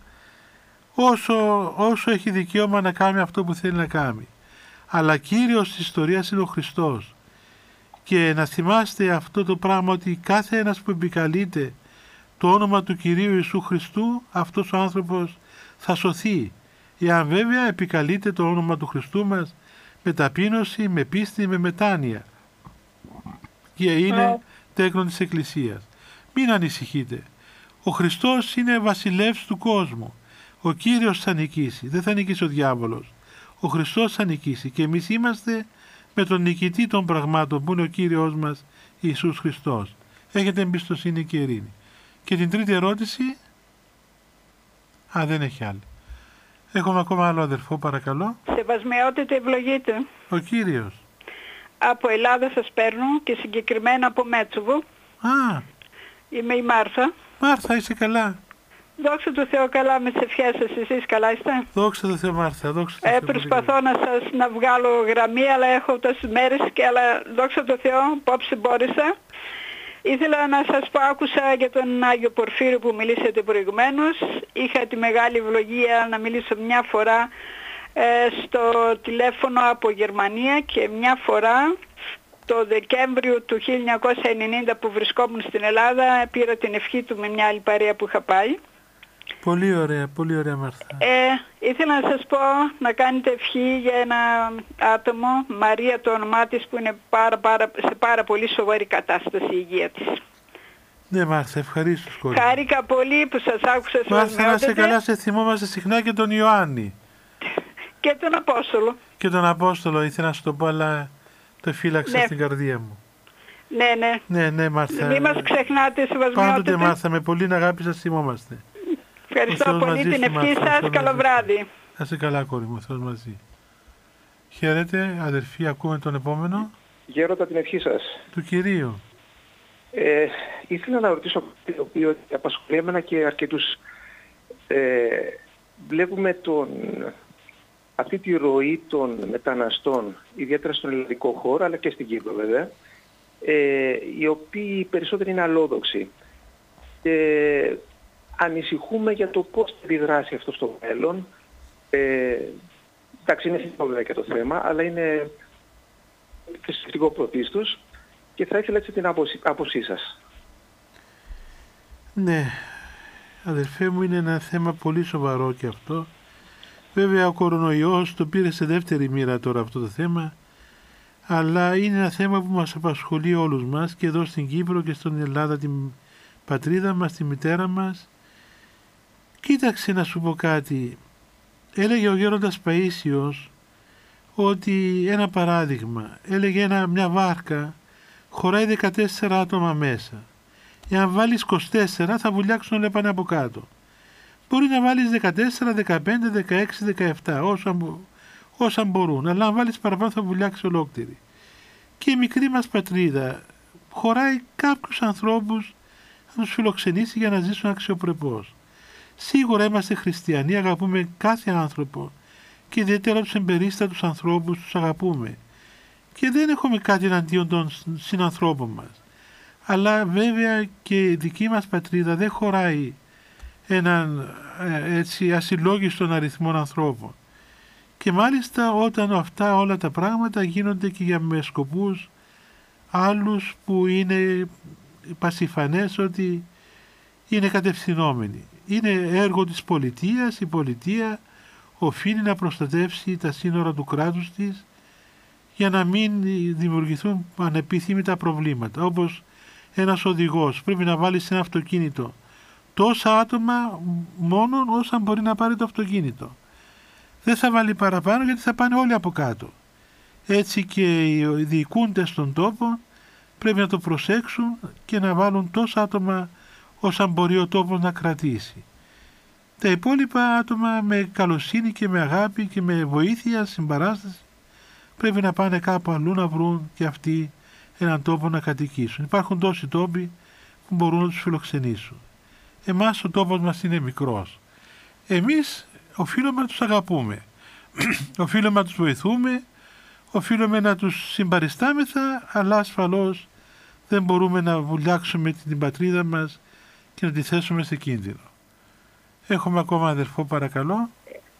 όσο έχει δικαίωμα να κάνει αυτό που θέλει να κάνει. Αλλά κύριος της ιστορίας είναι ο Χριστός. Και να θυμάστε αυτό το πράγμα, ότι κάθε ένας που επικαλείται το όνομα του Κυρίου Ιησού Χριστού, αυτός ο άνθρωπος θα σωθεί. Εάν βέβαια επικαλείται το όνομα του Χριστού μας με ταπείνωση, με πίστη, με μετάνοια. Και είναι τέκνον της Εκκλησίας. Μην ανησυχείτε. Ο Χριστός είναι βασιλεύς του κόσμου. Ο Κύριος θα νικήσει. Δεν θα νικήσει ο διάβολος. Ο Χριστός θα νικήσει. Και εμείς είμαστε με τον νικητή των πραγμάτων που είναι ο Κύριος μας Ιησούς Χριστός. Έχετε εμπιστοσύνη και ειρήνη. Και την τρίτη ερώτηση. Δεν έχει άλλη. Έχουμε ακόμα άλλο αδερφό, παρακαλώ. Σεβασμιότητα, ευλογείτε. Ο Κύριος. Από Ελλάδα σας παίρνω και συγκεκριμένα από Μέτσοβο. Είμαι η Μάρθα. Μάρθα, είσαι καλά? Δόξα τω Θεώ, καλά με τις ευχές σας. Εσείς καλά είστε? Δόξα τω Θεώ, Μάρθα. Δόξα τω Θεώ. Προσπαθώ να βγάλω γραμμή, αλλά έχω τόσες μέρες αλλά δόξα τω Θεώ, απόψε μπόρεσα. Ήθελα να σας πω, άκουσα για τον Άγιο Πορφύριο που μιλήσατε προηγουμένως. Είχα τη μεγάλη ευλογία να μιλήσω μια φορά στο τηλέφωνο από Γερμανία και μια φορά το Δεκέμβριο του 1990 που βρισκόμουν στην Ελλάδα πήρα την ευχή του με μια άλλη παρέα που είχα πάει. Πολύ ωραία Μάρθα. Ήθελα να σας πω να κάνετε ευχή για ένα άτομο, Μαρία το όνομά της, που είναι σε πάρα πολύ σοβαρή κατάσταση η υγεία της. Ναι Μάρθα, ευχαρίστως κόρη. Χάρηκα πολύ που σας άκουσα. Μάρθα, να σε καλά, σε θυμόμαστε συχνά και τον Ιωάννη. Και τον Απόστολο. Και τον Απόστολο ήθελα να σου το πω, αλλά το φύλαξα στην καρδία μου. Ναι Μάρθα. Μην μας ξεχνάτε, σεβασμιότητα. Πάντοτε Μάρθα, με πολύ αγάπη σας θυμόμαστε. Ευχαριστώ πολύ την ευχή σας. Καλό βράδυ. Να είσαι καλά, κόρη μου. Θεός μαζί. Χαίρετε, αδερφοί, ακούμε τον επόμενο. Γέροντα, την ευχή σας. Του Κυρίου. Ήθελα να ρωτήσω το οποίο απασχολεί εμένα και αρκετούς. Βλέπουμε αυτή τη ροή των μεταναστών, ιδιαίτερα στον ελληνικό χώρο, αλλά και στην Κύπρο βέβαια, οι οποίοι περισσότεροι είναι αλλόδοξοι. Ανησυχούμε για το πώς θα επιδράσει αυτό στο μέλλον. Εντάξει, είναι θετικό βέβαια και το θέμα, αλλά είναι θετικό πρωτίστως και θα ήθελα έτσι την άποψή σας. Ναι, αδελφέ μου, είναι ένα θέμα πολύ σοβαρό και αυτό. Βέβαια ο κορονοϊός το πήρε σε δεύτερη μοίρα τώρα αυτό το θέμα, αλλά είναι ένα θέμα που μας απασχολεί όλους μας και εδώ στην Κύπρο και στην Ελλάδα, την πατρίδα μας, τη μητέρα μας. Κοίταξε να σου πω κάτι. Έλεγε ο γέροντας Παΐσιος ότι ένα παράδειγμα, έλεγε μια βάρκα χωράει 14 άτομα μέσα. Εάν βάλεις 24 θα βουλιάξουν όλα πάνω από κάτω. Μπορεί να βάλεις 14, 15, 16, 17 όσα μπορούν, αλλά αν βάλεις παραπάνω θα βουλιάξει ολόκληρη. Και η μικρή μας πατρίδα χωράει κάποιους ανθρώπους να τους φιλοξενήσει για να ζήσουν αξιοπρεπώς. Σίγουρα είμαστε χριστιανοί, αγαπούμε κάθε άνθρωπο και ιδιαίτερα τους εμπερίστατους ανθρώπους τους αγαπούμε και δεν έχουμε κάτι εναντίον των συνανθρώπων μας. Αλλά βέβαια και η δική μας πατρίδα δεν χωράει έναν έτσι ασυλλόγιστον αριθμό ανθρώπων. Και μάλιστα όταν αυτά όλα τα πράγματα γίνονται και με σκοπούς άλλους που είναι πασιφανές ότι είναι κατευθυνόμενοι. Είναι έργο της πολιτείας, η πολιτεία οφείλει να προστατεύσει τα σύνορα του κράτους της για να μην δημιουργηθούν ανεπιθύμητα προβλήματα. Όπως ένας οδηγός πρέπει να βάλει σε ένα αυτοκίνητο τόσα άτομα μόνο όσα μπορεί να πάρει το αυτοκίνητο. Δεν θα βάλει παραπάνω γιατί θα πάνε όλοι από κάτω. Έτσι και οι διοικούντες των τόπων πρέπει να το προσέξουν και να βάλουν τόσα άτομα όσα μπορεί ο τόπος να κρατήσει. Τα υπόλοιπα άτομα με καλοσύνη και με αγάπη και με βοήθεια, συμπαράσταση πρέπει να πάνε κάπου αλλού να βρουν και αυτοί έναν τόπο να κατοικήσουν. Υπάρχουν τόσοι τόποι που μπορούν να τους φιλοξενήσουν. Εμάς ο τόπος μας είναι μικρός. Εμείς οφείλουμε να τους αγαπούμε, οφείλουμε να τους βοηθούμε, οφείλουμε να τους συμπαριστάμεθα, αλλά ασφαλώς δεν μπορούμε να βουλιάξουμε την πατρίδα μας και να τη θέσουμε σε κίνδυνο. Έχουμε ακόμα αδερφό, παρακαλώ.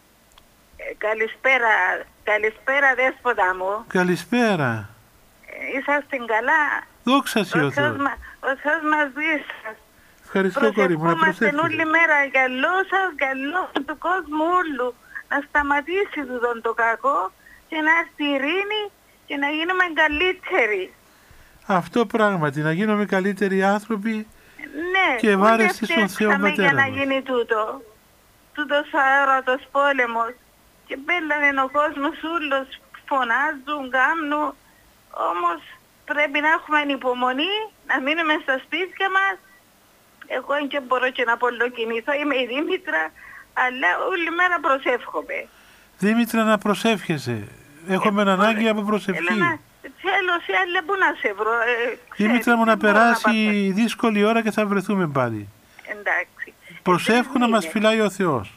Καλησπέρα δέσποτα μου. Καλησπέρα. Είσαστε καλά? Δόξα σοι ο Θεός. Ο Θεός μαζί σας. Ευχαριστώ κόρη μου, να προσέχετε. όλη μέρα καλό σας, καλό του κόσμου όλου. Να σταματήσει το κακό και να έρθει η ειρήνη και να γίνουμε καλύτεροι. Αυτό πράγματι, να γίνουμε καλύτεροι άνθρωποι. Ναι, και βάρεστε στον Θεό Πατέρα για να γίνει τούτος αόρατος πόλεμος και μπέλανε ο κόσμος ούλος, φωνάζουν, κάμνουν, όμως πρέπει να έχουμε υπομονή, να μείνουμε στα σπίτια μας. Εγώ και μπορώ και να απολοκινηθώ, είμαι η Δήμητρα, αλλά όλη μέρα προσεύχομαι. Δήμητρα, να προσεύχεσαι, έχουμε ανάγκη από προσευχή. Θέλω σε άλλη που να σε βρω. Δήμητρα μου, να περάσει η δύσκολη ώρα και θα βρεθούμε πάλι. Εντάξει. Προσεύχω να μας φυλάει ο Θεός.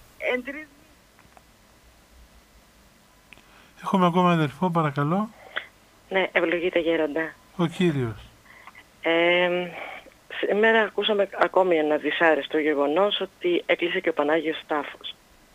Έχουμε ακόμα αδερφό, παρακαλώ. Ναι, ευλογείτε γέροντα. Ο Κύριος. Σήμερα ακούσαμε ακόμη ένα δυσάρεστο γεγονός, ότι έκλεισε και ο Πανάγιος Τάφος.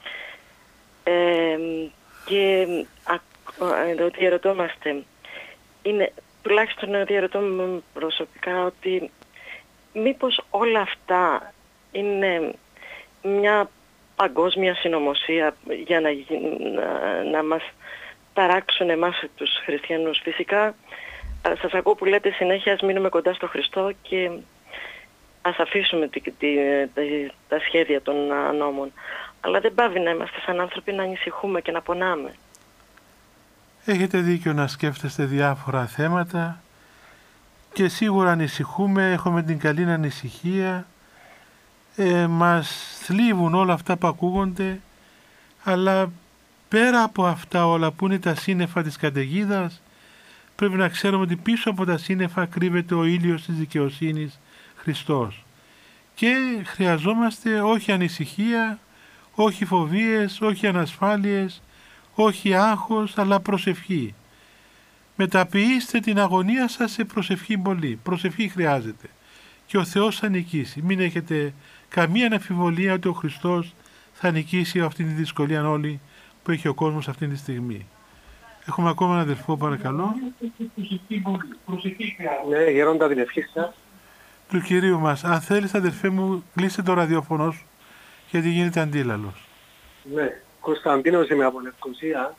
Και ότι διαρωτόμαστε, τουλάχιστον διαρωτώμε προσωπικά, ότι μήπως όλα αυτά είναι μια παγκόσμια συνωμοσία για να μας ταράξουν εμάς τους χριστιανούς. Φυσικά σας ακούω που λέτε συνέχεια ας μείνουμε κοντά στο Χριστό και ας αφήσουμε τα σχέδια των νόμων. Αλλά δεν πάβει να είμαστε σαν άνθρωποι να ανησυχούμε και να πονάμε. Έχετε δίκιο να σκέφτεστε διάφορα θέματα και σίγουρα ανησυχούμε, έχουμε την καλή ανησυχία, μας θλίβουν όλα αυτά που ακούγονται, αλλά πέρα από αυτά όλα που είναι τα σύννεφα της καταιγίδας, πρέπει να ξέρουμε ότι πίσω από τα σύννεφα κρύβεται ο ήλιος της δικαιοσύνης, Χριστός. Και χρειαζόμαστε όχι ανησυχία, όχι φοβίες, όχι ανασφάλειες, όχι άγχος, αλλά προσευχή. Μεταποιήστε την αγωνία σας σε προσευχή πολύ. Προσευχή χρειάζεται. Και ο Θεός θα νικήσει. Μην έχετε καμία αμφιβολία ότι ο Χριστός θα νικήσει αυτή τη δυσκολία όλη που έχει ο κόσμος αυτή τη στιγμή. Έχουμε ακόμα έναν αδελφό, παρακαλώ. Ναι, γέροντα, την ευχή σας. Του Κυρίου μας. Αν θέλεις, αδελφέ μου, κλείσε το ραδιόφωνο σου, γιατί γίνεται αντίλαλος. Ναι, Κωνσταντίνος είμαι από Λευκοσία.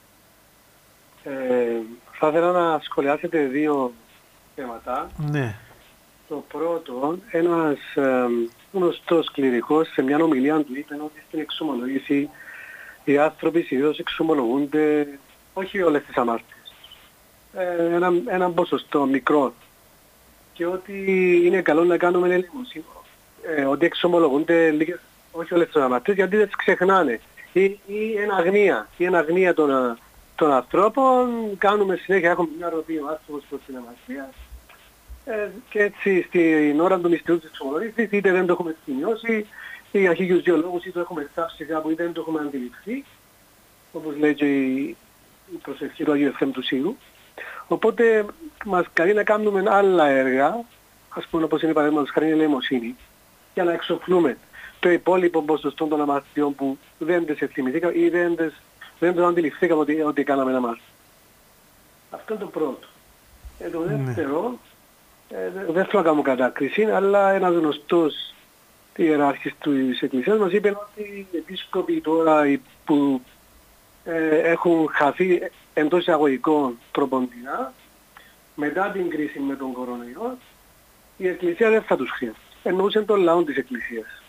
Θα ήθελα να σχολιάσετε δύο θέματα. Ναι. Το πρώτο, ένας γνωστός κληρικός σε μια ομιλία του είπε ότι στην εξομολογήση οι άνθρωποι συνήθως εξομολογούνται όχι όλες τις αμάρτιες. Ένα ποσοστό μικρό. Και ότι είναι καλό να κάνουμε ελεημοσύνη. Ότι εξομολογούνται λίγες, όχι όλες τις αμαρτίες, γιατί δεν τις ξεχνάνε. Ή εν αγνία των ανθρώπων, κάνουμε συνέχεια, έχουμε μια ρωτή ο άνθρωπος προς την αμαρτία. Και έτσι στην ώρα του μυστηρού της εξομολογήσης, είτε δεν το έχουμε σημειώσει, ή για χίλιους δύο λόγους, είτε το έχουμε φτάσει κάπου, είτε δεν το έχουμε αντιληφθεί, όπως λέει και η προσευχή του Αγίου Ευθέμ του Σύρου. Οπότε μας καλεί να κάνουμε άλλα έργα, ας πούμε όπως είναι παραδείγματος χάρη η ελεημοσύνη, για να εξοφλούμε το υπόλοιπο ποσοστό των αμαρτιών που δεν τις θυμηθήκαμε ή δεν το αντιληφθήκαμε ότι κάναμε ένα μάθημα. Αυτό είναι το πρώτο. Το δεύτερο, δεν θέλω να κάνω κατάκριση, αλλά ένας γνωστός ιεράρχης της Εκκλησίας μας είπε ότι οι επίσκοποι τώρα που έχουν χαθεί εντός εισαγωγικών τροποντινά, μετά την κρίση με τον κορονοϊό, η Εκκλησία δεν θα τους χρειάζεται. Εννοούσε τον λαό της Εκκλησίας.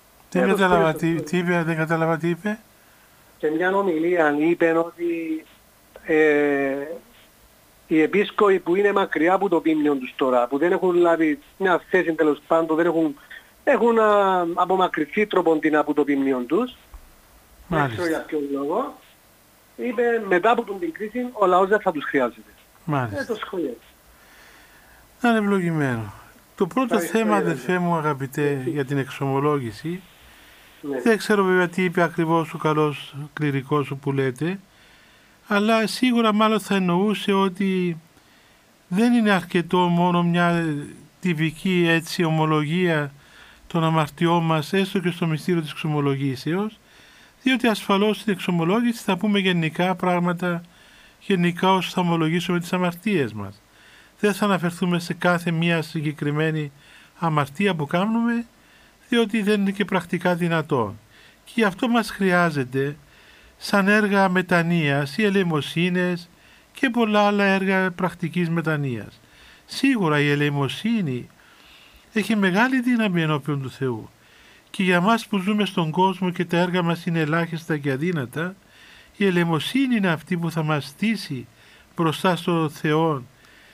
Δεν κατάλαβα τι είπε. Σε μια ομιλία είπε ότι οι επίσκοποι που είναι μακριά από το πίμνιο τους τώρα, που δεν έχουν λάβει μια θέση τέλος πάντων, έχουν απομακρυνθεί τροποντινά από το πίμνιο τους, δεν ξέρω για ποιον λόγο, είπε μετά από την κρίση ο λαός δεν θα τους χρειάζεται. Μάλιστα. Το σχολείο. Να είναι ευλογημένο. Το πρώτο θέμα, αδερφέ μου αγαπητέ, για την εξομολόγηση, δεν ξέρω βέβαια τι είπε ακριβώς ο καλός κληρικός σου που λέτε, αλλά σίγουρα μάλλον θα εννοούσε ότι δεν είναι αρκετό μόνο μια τυπική έτσι ομολογία των αμαρτιών μας, έστω και στο μυστήριο της εξομολογήσεως, διότι ασφαλώς στην εξομολόγηση θα πούμε γενικά πράγματα, γενικά όσο θα ομολογήσουμε τις αμαρτίες μας. Δεν θα αναφερθούμε σε κάθε μία συγκεκριμένη αμαρτία που κάνουμε, διότι δεν είναι και πρακτικά δυνατόν. Και γι' αυτό μας χρειάζεται σαν έργα μετανοίας οι ελεημοσύνες και πολλά άλλα έργα πρακτικής μετανοίας. Σίγουρα η ελεημοσύνη έχει μεγάλη δύναμη ενώπιον του Θεού και για μας που ζούμε στον κόσμο και τα έργα μας είναι ελάχιστα και αδύνατα, η ελεημοσύνη είναι αυτή που θα μας στήσει μπροστά στο Θεό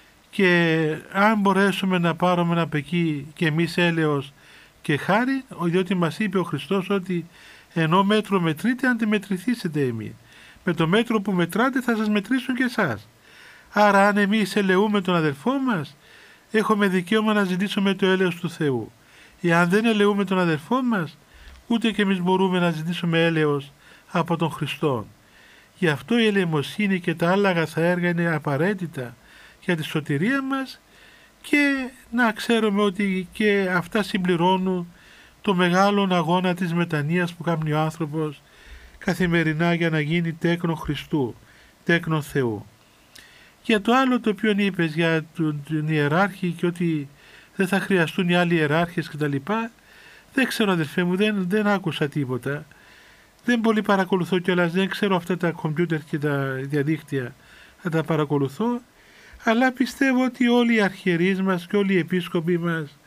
και αν μπορέσουμε να πάρουμε από εκεί και εμείς έλεος και χάρη, διότι μας είπε ο Χριστός ότι ενώ μέτρο μετρείτε αντιμετρηθήσετε εμείς. Με το μέτρο που μετράτε θα σας μετρήσουν και εσάς. Άρα αν εμείς ελεούμε τον αδελφό μας, έχουμε δικαίωμα να ζητήσουμε το έλεος του Θεού. Εάν δεν ελεούμε τον αδελφό μας, ούτε και εμείς μπορούμε να ζητήσουμε έλεος από τον Χριστό. Γι' αυτό η ελεημοσύνη και τα άλλα αγαθά έργα είναι απαραίτητα για τη σωτηρία μας και να ξέρουμε ότι και αυτά συμπληρώνουν το μεγάλο αγώνα της μετανοίας που κάνει ο άνθρωπος καθημερινά για να γίνει τέκνο Χριστού, τέκνο Θεού. Για το άλλο το οποίο είπες για τον ιεράρχη και ότι δεν θα χρειαστούν οι άλλοι ιεράρχες κτλ. Δεν ξέρω αδερφέ μου, δεν άκουσα τίποτα. Δεν πολύ παρακολουθώ κιόλας, δεν ξέρω αυτά τα κομπιούτερ και τα διαδίκτυα να τα παρακολουθώ, αλλά πιστεύω ότι όλοι οι αρχιερείς μας και όλοι οι επίσκοποι μας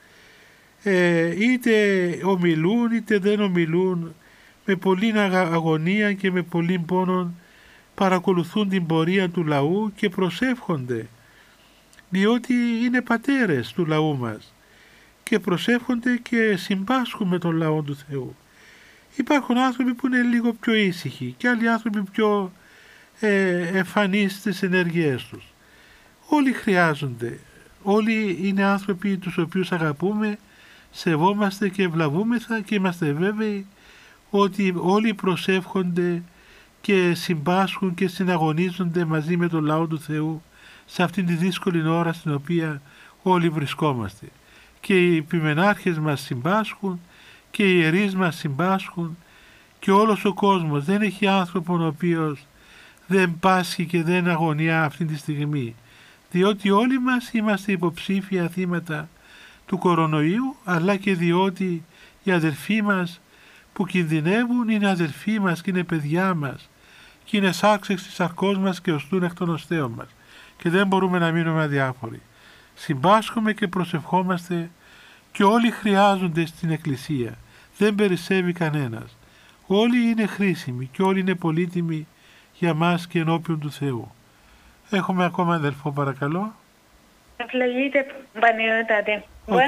είτε ομιλούν είτε δεν ομιλούν, με πολλή αγωνία και με πολλή πόνο παρακολουθούν την πορεία του λαού και προσεύχονται, διότι είναι πατέρες του λαού μας και προσεύχονται και συμπάσχουν με τον λαό του Θεού. Υπάρχουν άνθρωποι που είναι λίγο πιο ήσυχοι και άλλοι άνθρωποι πιο εμφανείς στις ενέργειές τους. Όλοι χρειάζονται, όλοι είναι άνθρωποι τους οποίους αγαπούμε, σεβόμαστε και ευλαβούμεθα και είμαστε βέβαιοι ότι όλοι προσεύχονται και συμπάσχουν και συναγωνίζονται μαζί με τον λαό του Θεού σε αυτήν τη δύσκολη ώρα στην οποία όλοι βρισκόμαστε. Και οι επιμενάρχες μας συμπάσχουν και οι ιερείς μας συμπάσχουν και όλος ο κόσμος. Δεν έχει άνθρωπο ο οποίος δεν πάσχει και δεν αγωνιά αυτή τη στιγμή, διότι όλοι μας είμαστε υποψήφια θύματα του κορονοϊού, αλλά και διότι οι αδελφοί μας που κινδυνεύουν είναι αδελφοί μας και είναι παιδιά μας και είναι σάρξες της σαρκός μας και οστούν εκ των οστέων μας και δεν μπορούμε να μείνουμε αδιάφοροι. Συμπάσχουμε και προσευχόμαστε και όλοι χρειάζονται στην Εκκλησία. Δεν περισσεύει κανένας. Όλοι είναι χρήσιμοι και όλοι είναι πολύτιμοι για μας και ενώπιον του Θεού. Έχουμε ακόμα αδελφό, παρακαλώ. Ευλογείτε Παναγιώτατε.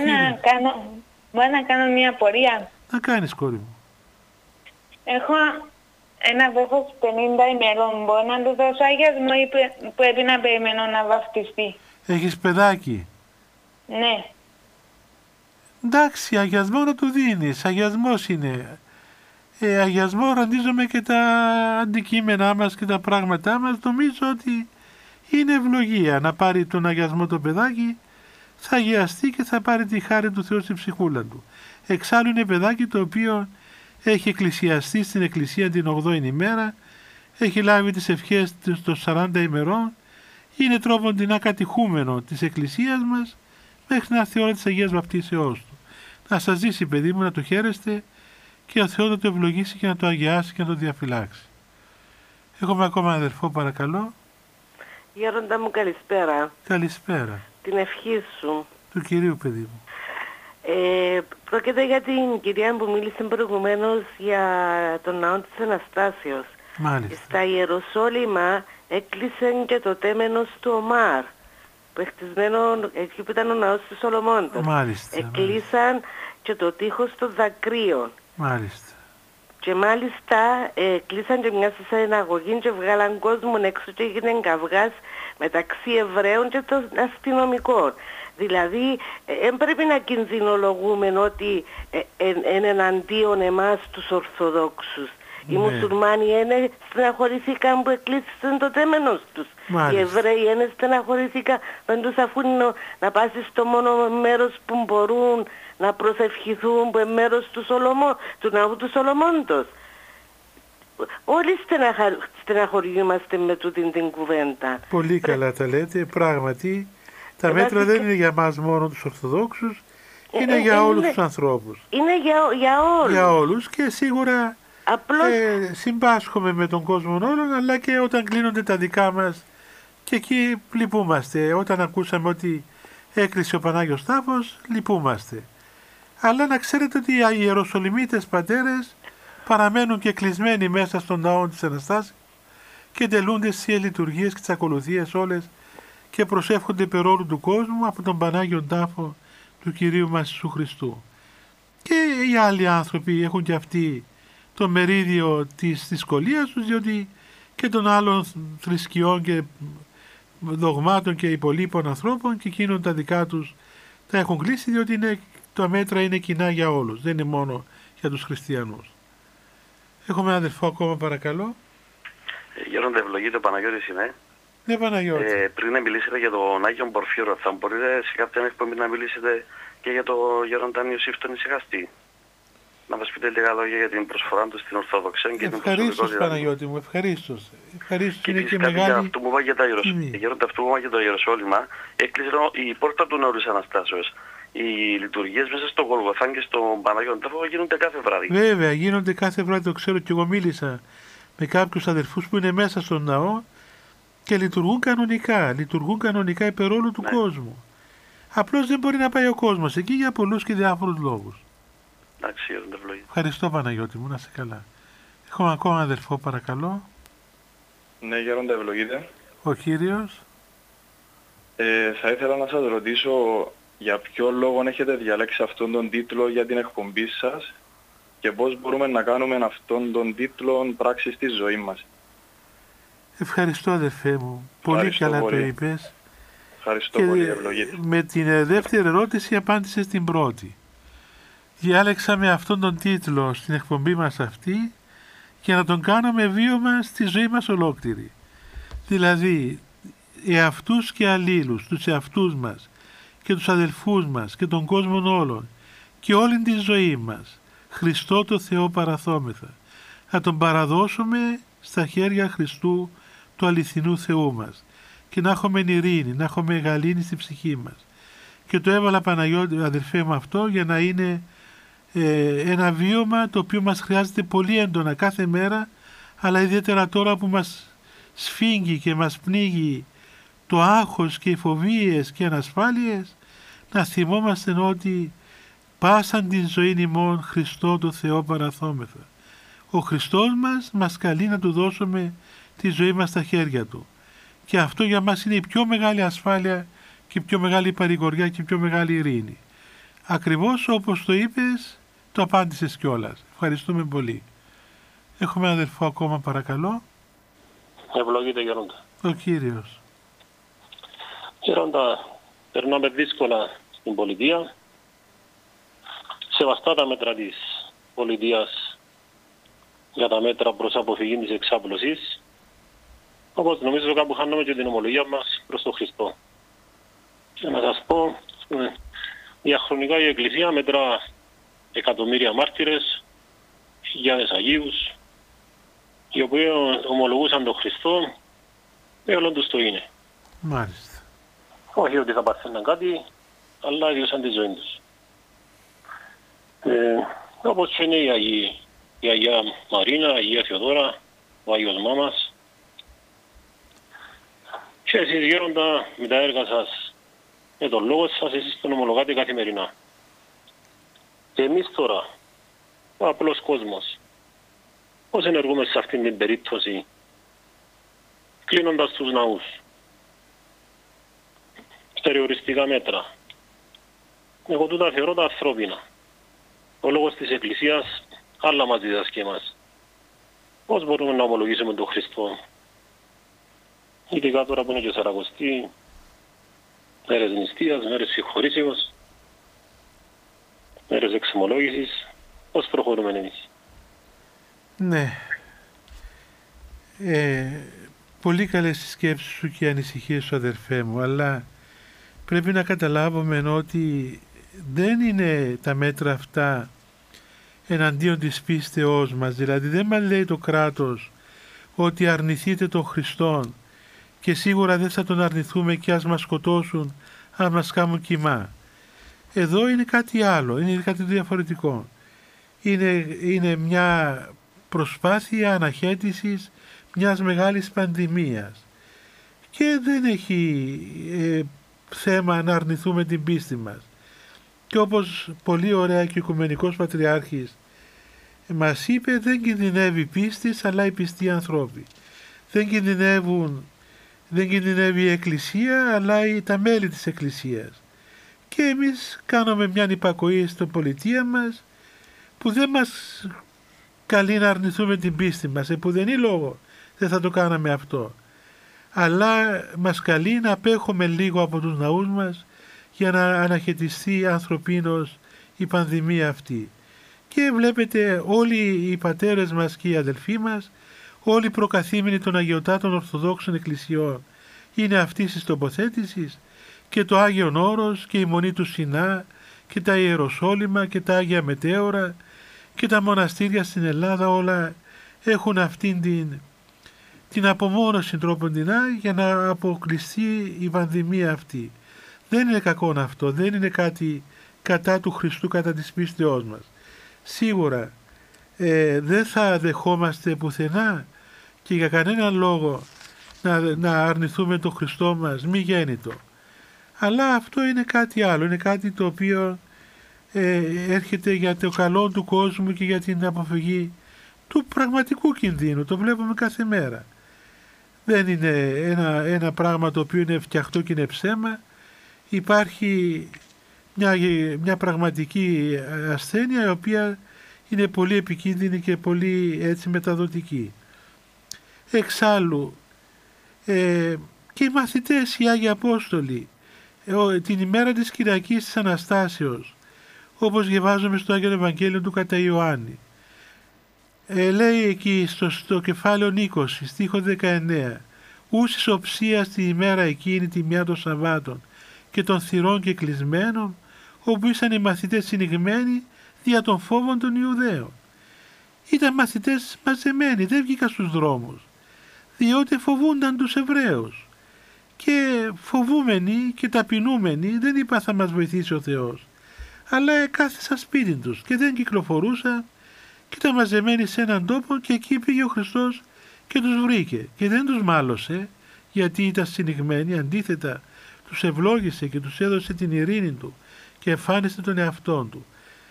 Μπορώ να κάνω μια πορεία. Να κάνεις, κόρη μου. Έχω ένα βρέφος 50 ημερών. Μπορώ να του δώσω αγιασμό ή πρέπει να περιμένω να βαφτιστεί? Έχεις παιδάκι? Ναι. Εντάξει, αγιασμό να του δίνεις. Αγιασμός είναι. Αγιασμό ραντίζομαι και τα αντικείμενά μας και τα πράγματά μας. Νομίζω ότι είναι ευλογία να πάρει τον αγιασμό το παιδάκι. θα αγιαστεί και θα πάρει τη χάρη του Θεού στη ψυχούλα του. Εξάλλου είναι παιδάκι το οποίο έχει εκκλησιαστεί στην εκκλησία την 8η ημέρα, έχει λάβει τις ευχές των 40 ημερών, είναι τρόποντινά κατηχούμενο της εκκλησίας μας μέχρι να έρθει η ώρα της Αγίας Βαπτίσεώς του. Να σας ζήσει, παιδί μου, να το χαίρεστε και ο Θεός να το ευλογήσει και να το αγιάσει και να το διαφυλάξει. Έχουμε ακόμα αδερφό, παρακαλώ. Γέροντα μου, καλησπέρα. Καλησπέρα. Την ευχή σου. Του Κυρίου, παιδί μου. Πρόκειται για την κυρία που μίλησε προηγουμένως για τον ναό της Αναστάσεως. Μάλιστα. Στα Ιεροσόλυμα έκλεισε και το τέμενος του Ομάρ, που χτισμένο εκεί που ήταν ο ναός του Σολομώντος. Μάλιστα. Εκλείσαν και το τείχος των δακρύων. Μάλιστα. Και μάλιστα κλείσαν και μια συναγωγή και βγάλαν κόσμο έξω και έγινε καυγάς μεταξύ Εβραίων και των αστυνομικών. Δηλαδή δεν πρέπει να κινδυνολογούμε ότι είναι εναντίον εμάς τους Ορθοδόξους. Οι μουσουλμάνοι είναι στεναχωρηθήκαν που εκλείσαν το τέμενος τους. Οι Εβραίοι είναι στεναχωρηθήκαν που τους αφήνουν να πάσει στο μόνο μέρος που μπορούν να προσευχηθούν, που είναι μέρος του ναού του Σολομώντος. Όλοι στεναχωριούμαστε με τούτη την κουβέντα. Πολύ καλά τα λέτε. Πράγματι, τα μέτρα δεν είναι για μας μόνο τους Ορθοδόξους, είναι για όλους τους ανθρώπους. Είναι για όλους. Για όλους και σίγουρα συμπάσχομαι με τον κόσμο όλων, αλλά και όταν κλείνονται τα δικά μας και εκεί λυπούμαστε. Όταν ακούσαμε ότι έκλεισε ο Πανάγιος Τάφος, λυπούμαστε. Αλλά να ξέρετε ότι οι Ιεροσολυμίτες πατέρες παραμένουν και κλεισμένοι μέσα στον ναό της Αναστάσεως και τελούνται στις λειτουργίες και τις ακολουθίες όλες και προσεύχονται υπέρ όλου του κόσμου από τον Πανάγιο Τάφο του Κυρίου μας Ιησού Χριστού. Και οι άλλοι άνθρωποι έχουν και αυτοί το μερίδιο της δυσκολίας τους, διότι και των άλλων θρησκειών και δογμάτων και υπολείπων ανθρώπων και εκείνων τα δικά τους τα έχουν κλείσει, διότι τα μέτρα είναι κοινά για όλους, δεν είναι μόνο για τους χριστιανούς. Έχουμε ένα αδερφό ακόμα, παρακαλώ. Γέροντα, ευλογείτε, ο Παναγιώτης είμαι. Ναι, Παναγιώτη. Πριν να μιλήσετε για τον Άγιον Πορφύρο, θα μπορείτε σε κάποια εκπομπή να μιλήσετε και για τον Γέροντα Ιωσήφ τον Ησυχαστή. Να μας πείτε λίγα λόγια για την προσφορά του στην Ορθοδοξία και την προσωπικότητα. Ευχαρίστως, Παναγιώτη μου, ευχαρίστως. Και είναι και μεγάλη... αυτό που είπα για τα Ιεροσόλυμα, έκλεισε η πόρτα του ναού της Αναστάσεως. Οι λειτουργίες μέσα στο Γολγοθάν και στον Παναγιώτη Τάφο γίνονται κάθε βράδυ. Βέβαια, γίνονται κάθε βράδυ, το ξέρω, και εγώ μίλησα με κάποιους αδερφούς που είναι μέσα στον ναό και λειτουργούν κανονικά υπέρ όλου του κόσμου. Απλώς δεν μπορεί να πάει ο κόσμος εκεί για πολλούς και διάφορους λόγους. Εντάξει, Γέροντα, ευλογείτε. Ευχαριστώ, Παναγιώτη μου, να είσαι καλά. Έχουμε ακόμα αδερφό, παρακαλώ. Ναι, Γέροντα, ευλογείτε. Ο Κύριος. Θα ήθελα να σας ρωτήσω για ποιο λόγο έχετε διαλέξει αυτόν τον τίτλο για την εκπομπή σας και πώς μπορούμε να κάνουμε αυτόν τον τίτλο πράξη στη ζωή μας. Ευχαριστώ, αδερφέ μου. Πολύ καλά το είπες. Ευχαριστώ πολύ, ευλογείτε. Με την δεύτερη ερώτηση απάντησες την πρώτη. Διάλεξαμε αυτόν τον τίτλο στην εκπομπή μας αυτή για να τον κάνουμε βίωμα στη ζωή μας ολόκληρη. Δηλαδή, εαυτούς και αλλήλους, τους εαυτούς μας και τους αδελφούς μας και τον κόσμο όλων και όλη τη ζωή μας, Χριστό το Θεό παραθόμεθα, να τον παραδώσουμε στα χέρια Χριστού του αληθινού Θεού μας και να έχουμε ειρήνη, να έχουμε γαλήνη στη ψυχή μας. Και το έβαλα, Παναγιώτη, αδελφέ μου, αυτό για να είναι ένα βίωμα το οποίο μας χρειάζεται πολύ έντονα κάθε μέρα, αλλά ιδιαίτερα τώρα που μας σφίγγει και μας πνίγει το άγχος και οι φοβίες και οι ανασφάλειες, να θυμόμαστε ότι πάσαν την ζωή ημών Χριστό το Θεό παραθόμεθα. Ο Χριστός μας καλεί να του δώσουμε τη ζωή μας στα χέρια του. Και αυτό για μας είναι η πιο μεγάλη ασφάλεια και η πιο μεγάλη παρηγοριά και η πιο μεγάλη ειρήνη. Ακριβώς όπως το είπες, το απάντησες κιόλας. Ευχαριστούμε πολύ. Έχουμε ένα αδελφό ακόμα, παρακαλώ. Ευλογείτε, Γέροντα. Ο Κύριος. Γέροντα, περνάμε δύσκολα στην πολιτεία. Σεβαστά τα μέτρα της πολιτείας για τα μέτρα προς αποφυγή της εξάπλωσης. Όπως νομίζω κάπου χάνουμε και την ομολογία μας προς τον Χριστό. Και να σας πω, Διαχρονικά η Εκκλησία μετρά εκατομμύρια μάρτυρες, χιλιάδες Αγίους, οι οποίοι ομολογούσαν τον Χριστό με όλον τους το είναι. Μάλιστα. Όχι ότι θα παθαίναν κάτι, αλλά έδιωσαν τη ζωή τους. Όπως και είναι οι Αγίοι, η Αγία Μαρίνα, η Αγία Θεοδόρα, ο Άγιος Μάμας. Και εσείς γέροντα με τα έργα σας, με τον λόγο σας, εσείς τον ομολογάτε καθημερινά. Και εμείς τώρα, ο απλός κόσμος, πώς ενεργούμε σε αυτήν την περίπτωση, κλείνοντας τους ναούς, περιοριστικά μέτρα. Εγώ τούτα θεωρώ τα ανθρώπινα. Ο λόγος της Εκκλησίας άλλα μας διδάσκει εμάς. Πώς μπορούμε να ομολογήσουμε τον Χριστό, ειδικά τώρα που είναι και Σαρακοστή, μέρες νηστείας, μέρες συγχωρήσεως, μέρες εξομολόγησης, πώς προχωρούμε εμείς? Ναι. Πολύ καλές οι σκέψεις σου και οι ανησυχίες σου, αδερφέ μου, αλλά πρέπει να καταλάβουμε ότι δεν είναι τα μέτρα αυτά εναντίον της πίστεώς μας. Δηλαδή δεν μας λέει το κράτος ότι αρνηθείτε τον Χριστόν και σίγουρα δεν θα τον αρνηθούμε και ας μας σκοτώσουν, αν μας κάνουν κοιμά. Εδώ είναι κάτι άλλο, είναι κάτι διαφορετικό. Είναι μια προσπάθεια αναχέτησης μιας μεγάλης πανδημίας και δεν έχει θέμα να αρνηθούμε την πίστη μας. Και όπως πολύ ωραία και ο Οικουμενικός Πατριάρχης μας είπε, δεν κινδυνεύει πίστης αλλά οι πιστοί ανθρώποι. Δεν κινδυνεύει η Εκκλησία αλλά τα μέλη της Εκκλησίας. Και εμείς κάνουμε μια υπακοή στην πολιτεία μας που δεν μας καλεί να αρνηθούμε την πίστη μας. Που δεν είναι λόγο δεν θα το κάναμε αυτό. Αλλά μας καλεί να απέχουμε λίγο από τους ναούς μας για να αναχαιτιστεί ανθρωπίνως η πανδημία αυτή. Και βλέπετε όλοι οι πατέρες μας και οι αδελφοί μας, όλοι οι προκαθήμενοι των Αγιωτάτων Ορθοδόξων Εκκλησιών είναι αυτής της τοποθέτησης, και το Άγιον Όρος και η Μονή του Σινά και τα Ιεροσόλυμα και τα Άγια Μετέωρα και τα μοναστήρια στην Ελλάδα, όλα έχουν αυτήν την απομόνωση τρόποντινά για να αποκλειστεί η πανδημία αυτή. Δεν είναι κακό αυτό, δεν είναι κάτι κατά του Χριστού, κατά της πίστεώς μας. Σίγουρα δεν θα δεχόμαστε πουθενά και για κανέναν λόγο να αρνηθούμε τον Χριστό μας μη γέννητο. Αλλά αυτό είναι κάτι άλλο, είναι κάτι το οποίο έρχεται για το καλό του κόσμου και για την αποφυγή του πραγματικού κινδύνου. Το βλέπουμε κάθε μέρα. Δεν είναι ένα πράγμα το οποίο είναι φτιαχτό και είναι ψέμα. Υπάρχει μια πραγματική ασθένεια η οποία είναι πολύ επικίνδυνη και πολύ έτσι μεταδοτική. Εξάλλου και οι μαθητές, οι Άγιοι Απόστολοι, την ημέρα της Κυριακής της Αναστάσεως, όπως διαβάζουμε στο Άγιο Ευαγγέλιο του κατά Ιωάννη, λέει εκεί στο κεφάλαιο 20, στίχο 19, «Ούσης οψίας τη ημέρα εκείνη τη μια των Σαββάτων και των θυρών και κλεισμένων, όπου ήσαν οι μαθητές συνηγμένοι δια των φόβων των Ιουδαίων». Ήταν μαθητές μαζεμένοι, δεν βγήκαν στους δρόμους, διότι φοβούνταν τους Εβραίους. Και φοβούμενοι και ταπεινούμενοι δεν είπα θα μας βοηθήσει ο Θεός, αλλά κάθισαν σπίτι τους και δεν κυκλοφορούσαν και ήταν μαζεμένοι σε έναν τόπο, και εκεί πήγε ο Χριστός και τους βρήκε και δεν τους μάλωσε γιατί ήταν συνηγμένοι, αντίθετα τους ευλόγησε και τους έδωσε την ειρήνη του και εμφάνισε τον εαυτόν του.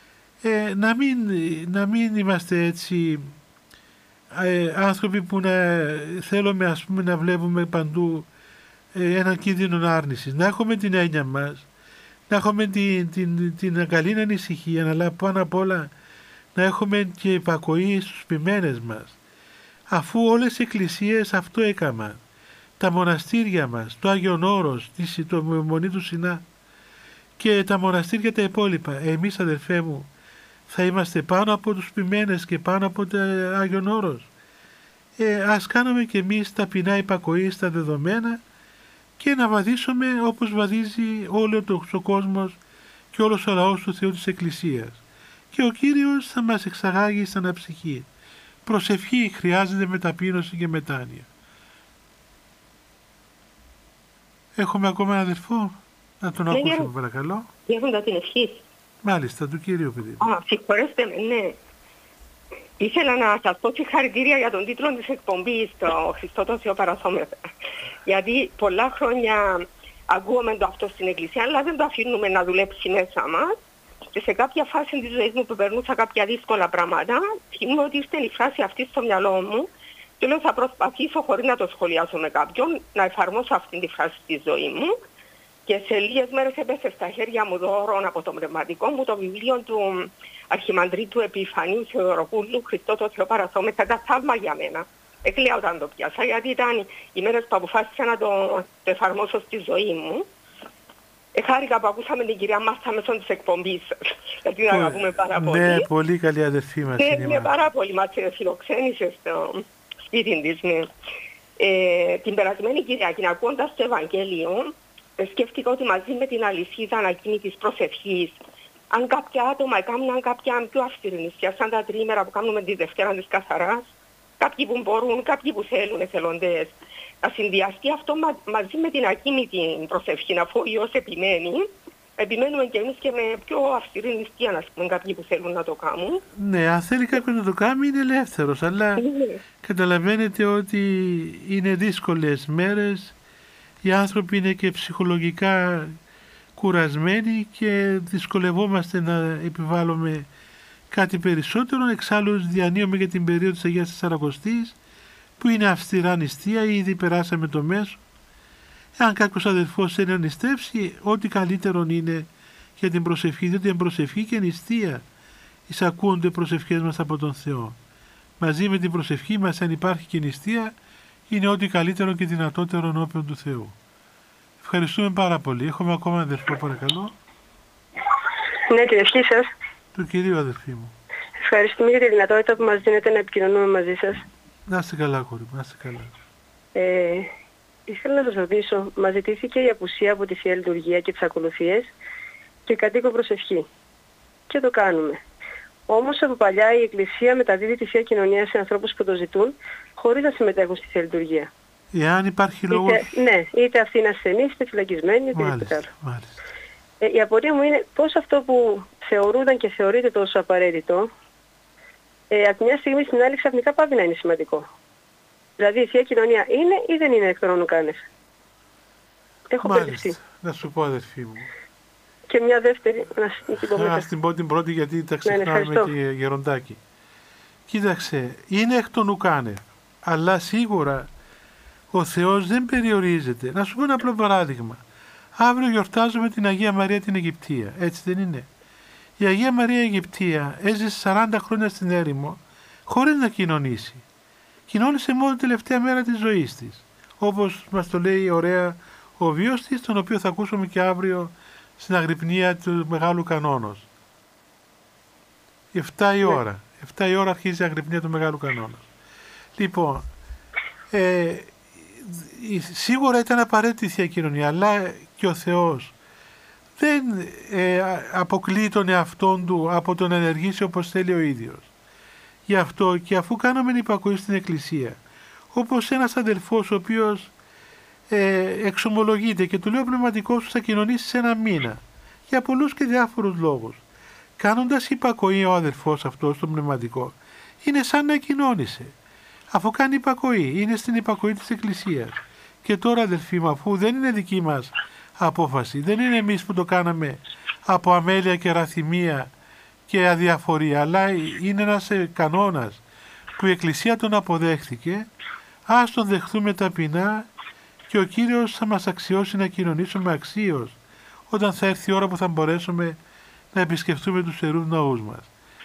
Να μην είμαστε έτσι άνθρωποι που θέλουμε ας πούμε να βλέπουμε παντού έναν κίνδυνο άρνησης. Να έχουμε την έννοια μας, να έχουμε την καλή ανησυχία, αλλά πάνω απ' όλα να έχουμε και υπακοή στους ποιμένες μας, αφού όλες οι εκκλησίες αυτό έκαναν, τα μοναστήρια μας, το Άγιον Όρος, το Μονή του Σινά και τα μοναστήρια τα υπόλοιπα. Εμείς, αδερφέ μου, θα είμαστε πάνω από τους ποιμένες και πάνω από το Άγιον Όρος. Ας κάνουμε και εμείς ταπεινά υπακοή στα δεδομένα και να βαδίσουμε όπως βαδίζει όλος ο κόσμος και όλος ο λαός του Θεού της Εκκλησίας. Και ο Κύριος θα μας εξαγάγει στην αναψυχή. Προσευχή χρειάζεται με ταπείνωση και μετάνοια. Έχουμε ακόμα ένα αδερφό. Να τον ακούσουμε παρακαλώ. Γέροντα την ευχή. Μάλιστα, του Κυρίου παιδί. Συγχωρέστε με, ναι. Ήθελα να σας πω συγχαρητήρια για τον τίτλο της εκπομπής, το Χριστό τον Θεό παρασώμεθα. Γιατί πολλά χρόνια ακούγαμε το αυτό στην Εκκλησία, αλλά δεν το αφήνουμε να δουλέψει μέσα μας. Και σε κάποια φάση της ζωής μου που περνούσα κάποια δύσκολα πράγματα, θυμούμαι ότι ήρθε η φράση αυτή στο μυαλό μου και λέω θα προσπαθήσω χωρίς να το σχολιάσω με κάποιον να εφαρμόσω αυτή τη φράση στη ζωή μου. Και σε λίγες μέρες έπεσε στα χέρια μου δώρο από το πνευματικό μου το βιβλίο του Αρχιμανδρίτου Επιφανίου Θεοδωροπούλου, Χριστό το Θεό παρασώμεθα, τα θαύμα για μένα. Έκλαια όταν το πιάσα, γιατί ήταν οι μέρες που αποφάσισα να το εφαρμόσω στη ζωή μου. Χάρηκα που ακούσαμε την κυρία Μάρθα μέσω της εκπομπής σας, γιατί την αγαπούμε πάρα πολύ. Ναι, πολύ καλή αδερφή μας. Ναι, πάρα πολύ, μας φιλοξένησε στο σπίτι της. Ναι. Την περασμένη Κυριακή, ακούοντας το Ευαγγέλιο, σκέφτηκα ότι μαζί με την αλυσίδα ανακοίνητης προσευχής, αν κάποια άτομα έκαναν κάποια πιο αυστηρή νηστεία, σαν τα τριήμερα που κάνουμε τη Δευτέρα της Καθαράς, κάποιοι που μπορούν, κάποιοι που θέλουν εθελοντές, να συνδυαστεί αυτό μαζί με την ακίνητη προσευχή, αφού ο Υιός επιμένουμε και εμείς και με πιο αυστηρή νηστεία, να πούμε, κάποιοι που θέλουν να το κάνουν. Ναι, αν θέλει κάποιος να το κάνει είναι ελεύθερος, αλλά καταλαβαίνετε ότι είναι δύσκολες μέρες, οι άνθρωποι είναι και ψυχολογικά κουρασμένοι και δυσκολευόμαστε να επιβάλλουμε κάτι περισσότερο. Εξάλλου διανύουμε για την περίοδο της Αγίας Τεσσαρακοστής, που είναι αυστηρά νηστεία, ήδη περάσαμε το μέσο. Αν κάποιος αδελφός θέλει να νηστεύσει, ό,τι καλύτερο είναι για την προσευχή, διότι η προσευχή και νηστεία εισακούονται προσευχές μας από τον Θεό. Μαζί με την προσευχή μας, αν υπάρχει και νηστεία, είναι ό,τι καλύτερο και δυνατότερο ενώπιον του Θεού. Ευχαριστούμε πάρα πολύ. Έχουμε ακόμα αδερφό, παρακαλώ. Ναι, την ευχή σας. Του κυρίου, αδερφή μου. Ευχαριστούμε για τη δυνατότητα που μας δίνετε να επικοινωνούμε μαζί σας. Να είστε καλά, κόρη μου, να είστε καλά. Ήθελα να σας ρωτήσω, μας ζητήθηκε η απουσία από τη Θεία Λειτουργία και τις ακολουθίες και κατοίκο προσευχή. Και το κάνουμε. Όμως από παλιά η Εκκλησία μεταδίδει τη Θεία Κοινωνία σε ανθρώπους που το ζητούν, χωρίς να συμμετέχουν στη Θεία Λειτουργία. Εάν υπάρχει λόγος... Ναι, είτε αυτοί είναι ασθενείς, είτε φυλακισμένοι, είτε τίποτα άλλο. Η απορία μου είναι πώς αυτό που θεωρούνταν και θεωρείται τόσο απαραίτητο, από τη μια στιγμή στην άλλη ξαφνικά πάβει να είναι σημαντικό. Δηλαδή η Θεία Κοινωνία είναι ή δεν είναι εκ των όνων κάνευ. Έχω μπερδευτεί. Να σου πω, αδερφή μου. Και μια δεύτερη, να την πω την πρώτη, γιατί τα ξεχνάμε και γεροντάκι. Κοίταξε, είναι εκ των ουκάνευ, αλλά σίγουρα ο Θεός δεν περιορίζεται. Να σου πω ένα απλό παράδειγμα. Αύριο γιορτάζουμε την Αγία Μαρία την Αιγυπτία, έτσι δεν είναι? Η Αγία Μαρία Αιγυπτία έζησε 40 χρόνια στην έρημο χωρίς να κοινωνήσει. Κοινώνησε μόνο τελευταία μέρα της ζωής της. Όπως μας το λέει ωραία ο βίος της, τον οποίο θα ακούσουμε και αύριο στην αγρυπνία του Μεγάλου Κανόνος. 7 η ώρα. 7 η ώρα αρχίζει η αγρυπνία του Μεγάλου Κανόνος. Λοιπόν, σίγουρα ήταν απαραίτητη η Θεία Κοινωνία, αλλά και ο Θεός δεν αποκλείει τον εαυτόν του από το να ενεργήσει όπως θέλει ο ίδιος. Γι' αυτό και αφού κάναμε υπακοή στην Εκκλησία, όπως ένας αδελφός ο οποίος εξομολογείται και του λέει ο πνευματικός σου θα κοινωνήσει σε ένα μήνα, για πολλούς και διάφορους λόγους. Κάνοντας υπακοή ο αδελφός αυτός στον πνευματικό, είναι σαν να κοινώνησε. Αφού κάνει υπακοή, είναι στην υπακοή της Εκκλησίας. Και τώρα, αδελφοί μου, αφού δεν είναι δική μας απόφαση, δεν είναι εμείς που το κάναμε από αμέλεια και ραθυμία και αδιαφορία, αλλά είναι ένας κανόνας που η Εκκλησία τον αποδέχθηκε, ας τον δεχθούμε ταπεινά και ο Κύριος θα μας αξιώσει να κοινωνήσουμε αξίως όταν θα έρθει η ώρα που θα μπορέσουμε να επισκεφτούμε τους ιερούς ναούς μας.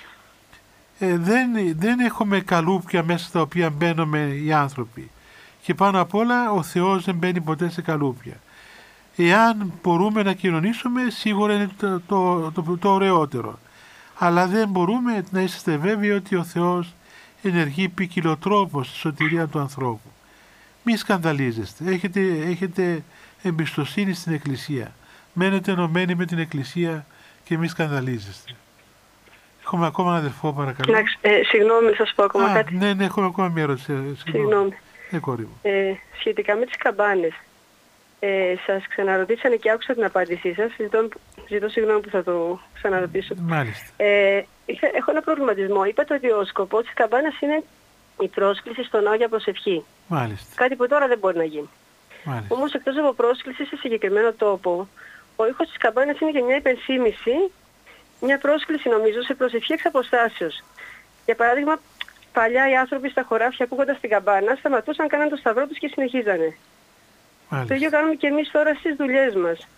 Δεν έχουμε καλούπια μέσα στα οποία μπαίνουμε οι άνθρωποι και πάνω απ' όλα ο Θεός δεν μπαίνει ποτέ σε καλούπια. Εάν μπορούμε να κοινωνήσουμε, σίγουρα είναι το ωραιότερο, αλλά δεν μπορούμε να είστε βέβαιοι ότι ο Θεός ενεργεί ποικιλοτρόπως στη σωτηρία του ανθρώπου. Μη σκανδαλίζεστε, έχετε εμπιστοσύνη στην Εκκλησία. Μένετε ενωμένοι με την Εκκλησία και μη σκανδαλίζεστε. Έχουμε ακόμα έναν αδελφό, παρακαλώ. Συγγνώμη, σας πω ακόμα κάτι. Ναι, έχουμε ακόμα μια ερώτηση. Συγγνώμη. Ναι, κόρη μου. Σχετικά με τις καμπάνες, σας ξαναρωτήσανε και άκουσα την απάντησή σας. Ζητώ συγγνώμη που θα το ξαναρωτήσω. Μάλιστα. Έχω ένα προβληματισμό. Είπατε ότι ο σκοπός της καμπάνας είναι η πρόσκληση στο ναό για προσευχή. Μάλιστα. Κάτι που τώρα δεν μπορεί να γίνει. Μάλιστα. Όμως εκτός από πρόσκληση σε συγκεκριμένο τόπο, ο ήχος της καμπάνας είναι και μια υπενθύμηση, μια πρόσκληση νομίζω σε προσευχή εξ αποστάσεως. Για παράδειγμα, παλιά οι άνθρωποι στα χωράφια ακούγοντας την καμπάνα σταματούσαν, κάναν το σταυρό τους και συνεχίζανε. Μάλιστα. Το ίδιο κάνουμε και εμείς τώρα στις δουλειές μας.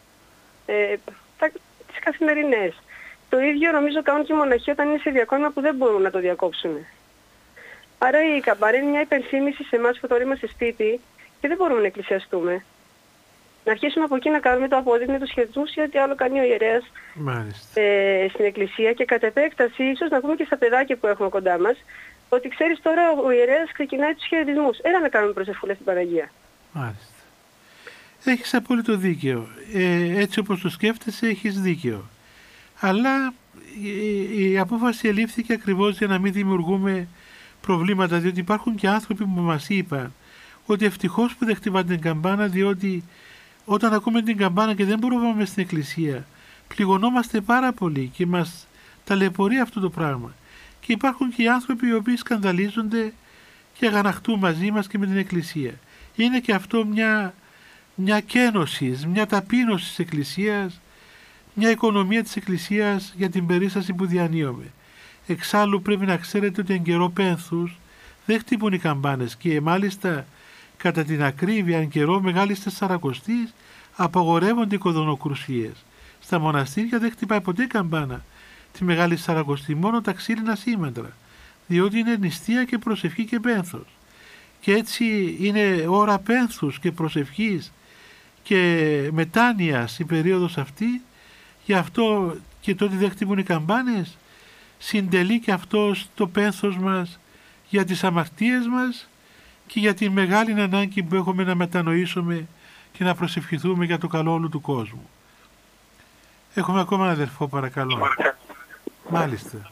Τις καθημερινές. Το ίδιο νομίζω κάνουν και οι μοναχοί όταν είναι σε διακόνημα που δεν μπορούν να το διακόψουν. Άρα η καμπάνα είναι μια υπενθύμηση σε εμάς που τώρα είμαστε σπίτι και δεν μπορούμε να εκκλησιαστούμε. Να αρχίσουμε από εκεί να κάνουμε το απόδειγμα, τους χαιρετισμούς ή ό,τι άλλο κάνει ο ιερέας στην εκκλησία και κατ' επέκταση ίσως να πούμε και στα παιδάκια που έχουμε κοντά μας ότι ξέρεις τώρα ο ιερέας ξεκινάει τους χαιρετισμούς. Έλα να κάνουμε προσευχούλες στην Παναγία. Μάλιστα. Έχεις απόλυτο δίκαιο. Έτσι όπως το σκέφτεσαι έχεις δίκαιο. Αλλά η απόφαση ελήφθηκε ακριβώς για να μην δημιουργούμε προβλήματα, διότι υπάρχουν και άνθρωποι που μας είπαν ότι ευτυχώς που δεν χτυπάνε την καμπάνα, διότι όταν ακούμε την καμπάνα και δεν μπορούμε να πάμε στην εκκλησία, πληγωνόμαστε πάρα πολύ και μας ταλαιπωρεί αυτό το πράγμα. Και υπάρχουν και οι άνθρωποι οι οποίοι σκανδαλίζονται και αγαναχτούν μαζί μας και με την εκκλησία. Είναι και αυτό μια κένωση, μια ταπείνωση της εκκλησίας, μια οικονομία της εκκλησίας για την περίσταση που διανύουμε. Εξάλλου πρέπει να ξέρετε ότι εν καιρό πένθους δεν χτυπούν οι καμπάνες και μάλιστα κατά την ακρίβεια εν καιρό Μεγάλης Τεσσαρακοστής απαγορεύονται οι κοδωνοκρουσίες. Στα μοναστήρια δεν χτυπάει ποτέ καμπάνα τη Μεγάλη Τεσσαρακοστή, μόνο τα ξύλινα σήμαντρα, διότι είναι νηστεία και προσευχή και πένθος. Και έτσι είναι ώρα πένθους και προσευχής και μετάνοιας η περίοδος αυτή, γι' αυτό και τότε δεν χτυπούν οι καμπάνες, συντελεί και αυτό το πένθος μας για τις αμαρτίες μας και για τη μεγάλη ανάγκη που έχουμε να μετανοήσουμε και να προσευχηθούμε για το καλό όλου του κόσμου. Έχουμε ακόμα έναν αδερφό, παρακαλώ. Μάλιστα.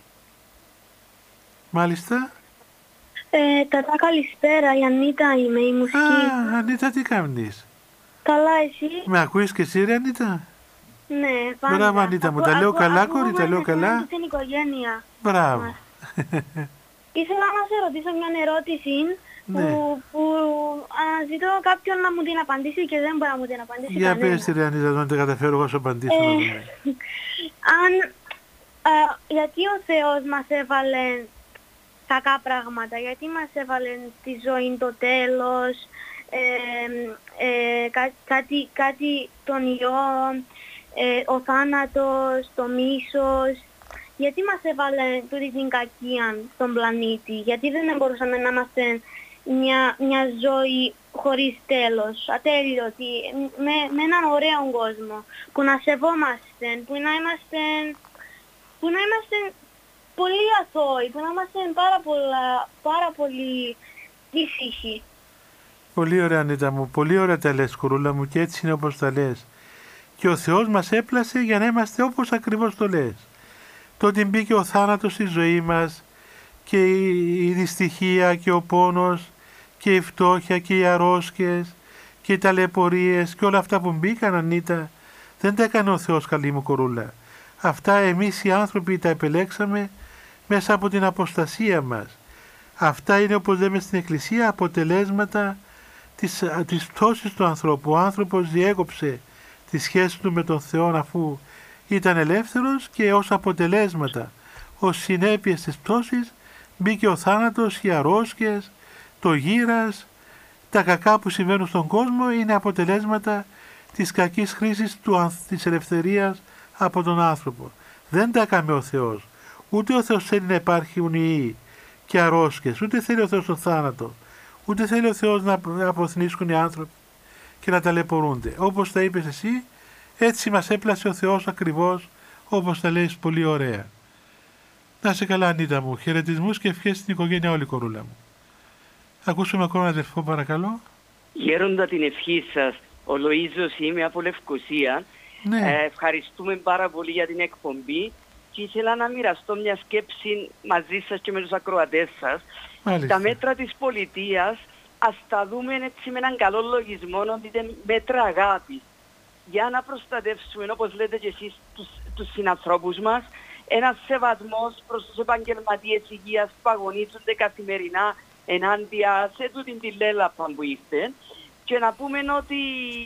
Μάλιστα. Κατά καλησπέρα, η Ανίτα είμαι, η μουσική. Ανίτα, τι κάνεις? Καλά, εσύ? Με ακούεις και εσύ, ρε Ανίτα? Ναι, πάντα. Μπράβο, Ανίτα μου, τα λέω καλά, κόρη, τα λέω καλά. Την οικογένεια. Μπράβο. Ήθελα να σε ρωτήσω μια ερώτηση που ζητώ κάποιον να μου την απαντήσει και δεν μπορεί να μου την απαντήσει. Για πες τη, ρε Ανίτα, να τα καταφέρω εγώ να σου απαντήσω. Γιατί ο Θεός μας έβαλε κακά πράγματα, γιατί μας έβαλε στη ζωή το τέλος, κάτι τον ιό, ο θάνατος, το μίσος, γιατί μας έβαλε τούτη την κακία στον πλανήτη, γιατί δεν μπορούσαμε να είμαστε μια ζωή χωρίς τέλος, ατέλειωτη, με έναν ωραίο κόσμο, που να σεβόμαστε, που να είμαστε πολύ αθώοι, που να είμαστε πάρα πολύ ήσυχοι. Πολύ ωραία, Ανίτα μου, πολύ ωραία τα λες, κορούλα μου, και έτσι είναι όπως τα λες. Και ο Θεός μας έπλασε για να είμαστε όπως ακριβώς το λες. Τότε μπήκε ο θάνατος στη ζωή μας και η δυστυχία και ο πόνος και η φτώχεια και οι αρρώσκες και οι ταλαιπωρίες και όλα αυτά που μπήκαν, Ανίτα, δεν τα έκανε ο Θεός, καλή μου κορούλα. Αυτά εμείς οι άνθρωποι τα επελέξαμε μέσα από την αποστασία μας. Αυτά είναι, όπως λέμε στην Εκκλησία, αποτελέσματα της πτώσης του ανθρώπου. Ο άνθρωπος διέκοψε τη σχέση του με τον Θεό αφού ήταν ελεύθερος και ως αποτελέσματα, ως συνέπειες της πτώσης, μπήκε ο θάνατος, οι αρρώσκες, το γύρας, τα κακά που συμβαίνουν στον κόσμο είναι αποτελέσματα της κακής χρήσης της ελευθερίας από τον άνθρωπο. Δεν τα έκαμε ο Θεός. Ούτε ο Θεός θέλει να υπάρχουν ιοί και αρρώσκες, ούτε θέλει ο Θεός τον θάνατο, ούτε θέλει ο Θεός να αποθνίσκουν οι άνθρωποι και να ταλαιπωρούνται. Όπως τα είπες εσύ, έτσι μας έπλασε ο Θεός ακριβώς όπως τα λέει πολύ ωραία. Να είσαι καλά, Ανίτα μου. Χαιρετισμούς και ευχές στην οικογένεια όλη, κορούλα μου. Ακούσουμε ακόμα ένα αδερφό, παρακαλώ. Γέροντα, την ευχή σας Ο Λοΐζος είμαι από Λευκοσία. Ναι. Ευχαριστούμε πάρα πολύ για την εκπομπή και ήθελα να μοιραστώ μια σκέψη μαζί σας και με τους ακροατές σας. Μάλιστα. Τα μέτρα της πολιτείας ας τα δούμε έτσι με έναν καλό λογισμό, ότι είναι μέτρα αγάπης, για να προστατεύσουμε, όπως λέτε και εσείς, τους συνανθρώπους μας, ένας σεβασμός προς τους επαγγελματίες υγείας που αγωνίζονται καθημερινά ενάντια σε τούτην τη λέλαπα που ήρθε, και να πούμε ότι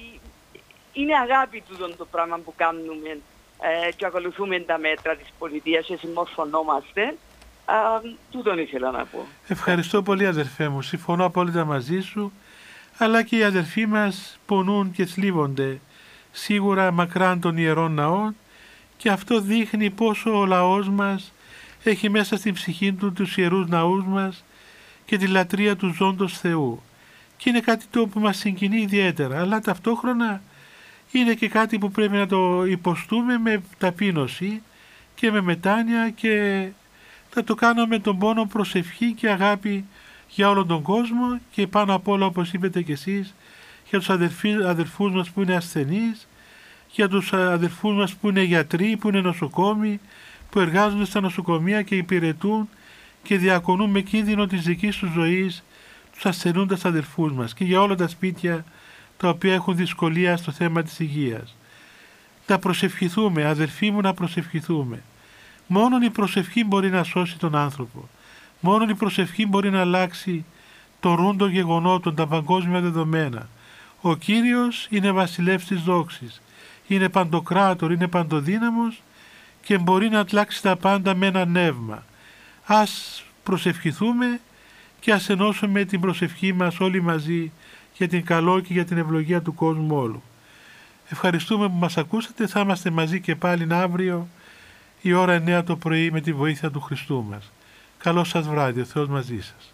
είναι αγάπη τούτον το πράγμα που κάνουμε και ακολουθούμε τα μέτρα της πολιτείας και συμμορφωνόμαστε. Τούτον ήθελα να πω. Ευχαριστώ πολύ, αδερφέ μου. Συμφωνώ απόλυτα μαζί σου, αλλά και οι αδερφοί μας πονούν και θλίβονται σίγουρα μακράν των ιερών ναών, και αυτό δείχνει πόσο ο λαός μας έχει μέσα στην ψυχή του τους ιερούς ναούς μας και τη λατρεία του ζώντος Θεού. Και είναι κάτι το που μας συγκινεί ιδιαίτερα, αλλά ταυτόχρονα είναι και κάτι που πρέπει να το υποστούμε με ταπείνωση και με μετάνοια, και θα το κάνω με τον πόνο, προσευχή και αγάπη για όλον τον κόσμο, και πάνω απ' όλα, όπως είπετε κι εσείς, για τους αδερφούς μας που είναι ασθενείς, για τους αδερφούς μας που είναι γιατροί, που είναι νοσοκόμοι, που εργάζονται στα νοσοκομεία και υπηρετούν και διακονούν με κίνδυνο της δικής τους ζωής τους ασθενούντας αδερφούς μας, και για όλα τα σπίτια τα οποία έχουν δυσκολία στο θέμα της υγείας. Να προσευχηθούμε, αδερφοί μου, να προσευχηθούμε. Μόνον η προσευχή μπορεί να σώσει τον άνθρωπο. Μόνον η προσευχή μπορεί να αλλάξει το ρούν των γεγονότων, τα παγκόσμια δεδομένα. Ο Κύριος είναι βασιλεύς της δόξης. Είναι παντοκράτορ, είναι παντοδύναμος και μπορεί να αλλάξει τα πάντα με ένα νεύμα. Ας προσευχηθούμε και ας ενώσουμε την προσευχή μας όλοι μαζί για την καλό και για την ευλογία του κόσμου όλου. Ευχαριστούμε που μας ακούσατε. Θα είμαστε μαζί και πάλι αύριο η ώρα 9 το πρωί με τη βοήθεια του Χριστού μας. Καλό σας βράδυ, ο Θεός μαζί σας.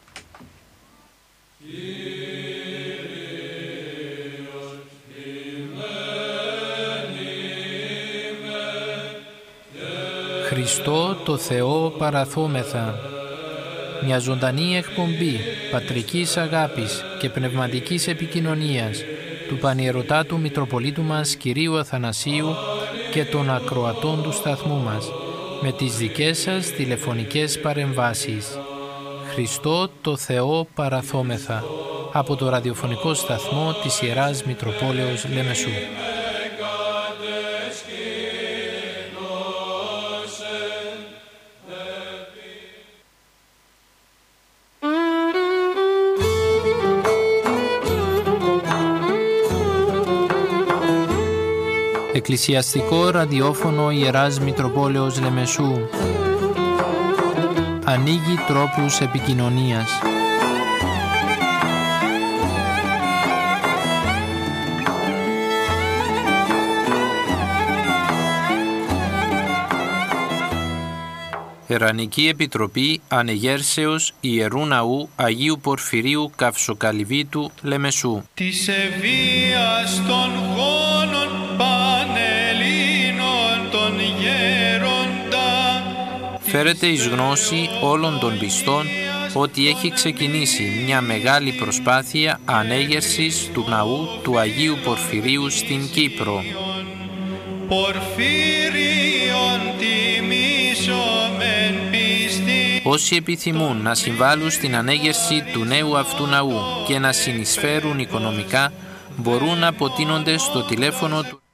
Χριστό το Θεό παραθόμεθα. Μια ζωντανή εκπομπή πατρικής αγάπης και πνευματικής επικοινωνίας του Πανιερωτάτου Μητροπολίτου μας Κυρίου Αθανασίου και των ακροατών του σταθμού μας, με τις δικές σας τηλεφωνικές παρεμβάσεις. Χριστό το Θεό παραθόμεθα, από το ραδιοφωνικό σταθμό της Ιεράς Μητροπόλεως Λεμεσού. Εκκλησιαστικό ραδιόφωνο Ιεράς Μητροπόλεως Λεμεσού ανοίγει τρόπους επικοινωνίας. Ιερανική Επιτροπή Ανεγέρσεως Ιερού Ναού Αγίου Πορφυρίου Καυσοκαλυβίτου Λεμεσού. Της ευβίας των χώνων Πανελλήνων των γέροντα. Φέρεται εις γνώση όλων των πιστών ότι έχει ξεκινήσει μια μεγάλη προσπάθεια ανέγερσης του ναού του Αγίου Πορφυρίου στην Κύπρο. Πορφύριον τιμήσομεν πίστη. Όσοι επιθυμούν να συμβάλλουν στην ανέγερση του νέου αυτού ναού και να συνεισφέρουν οικονομικά, μπορούν να αποτείνονται στο τηλέφωνο του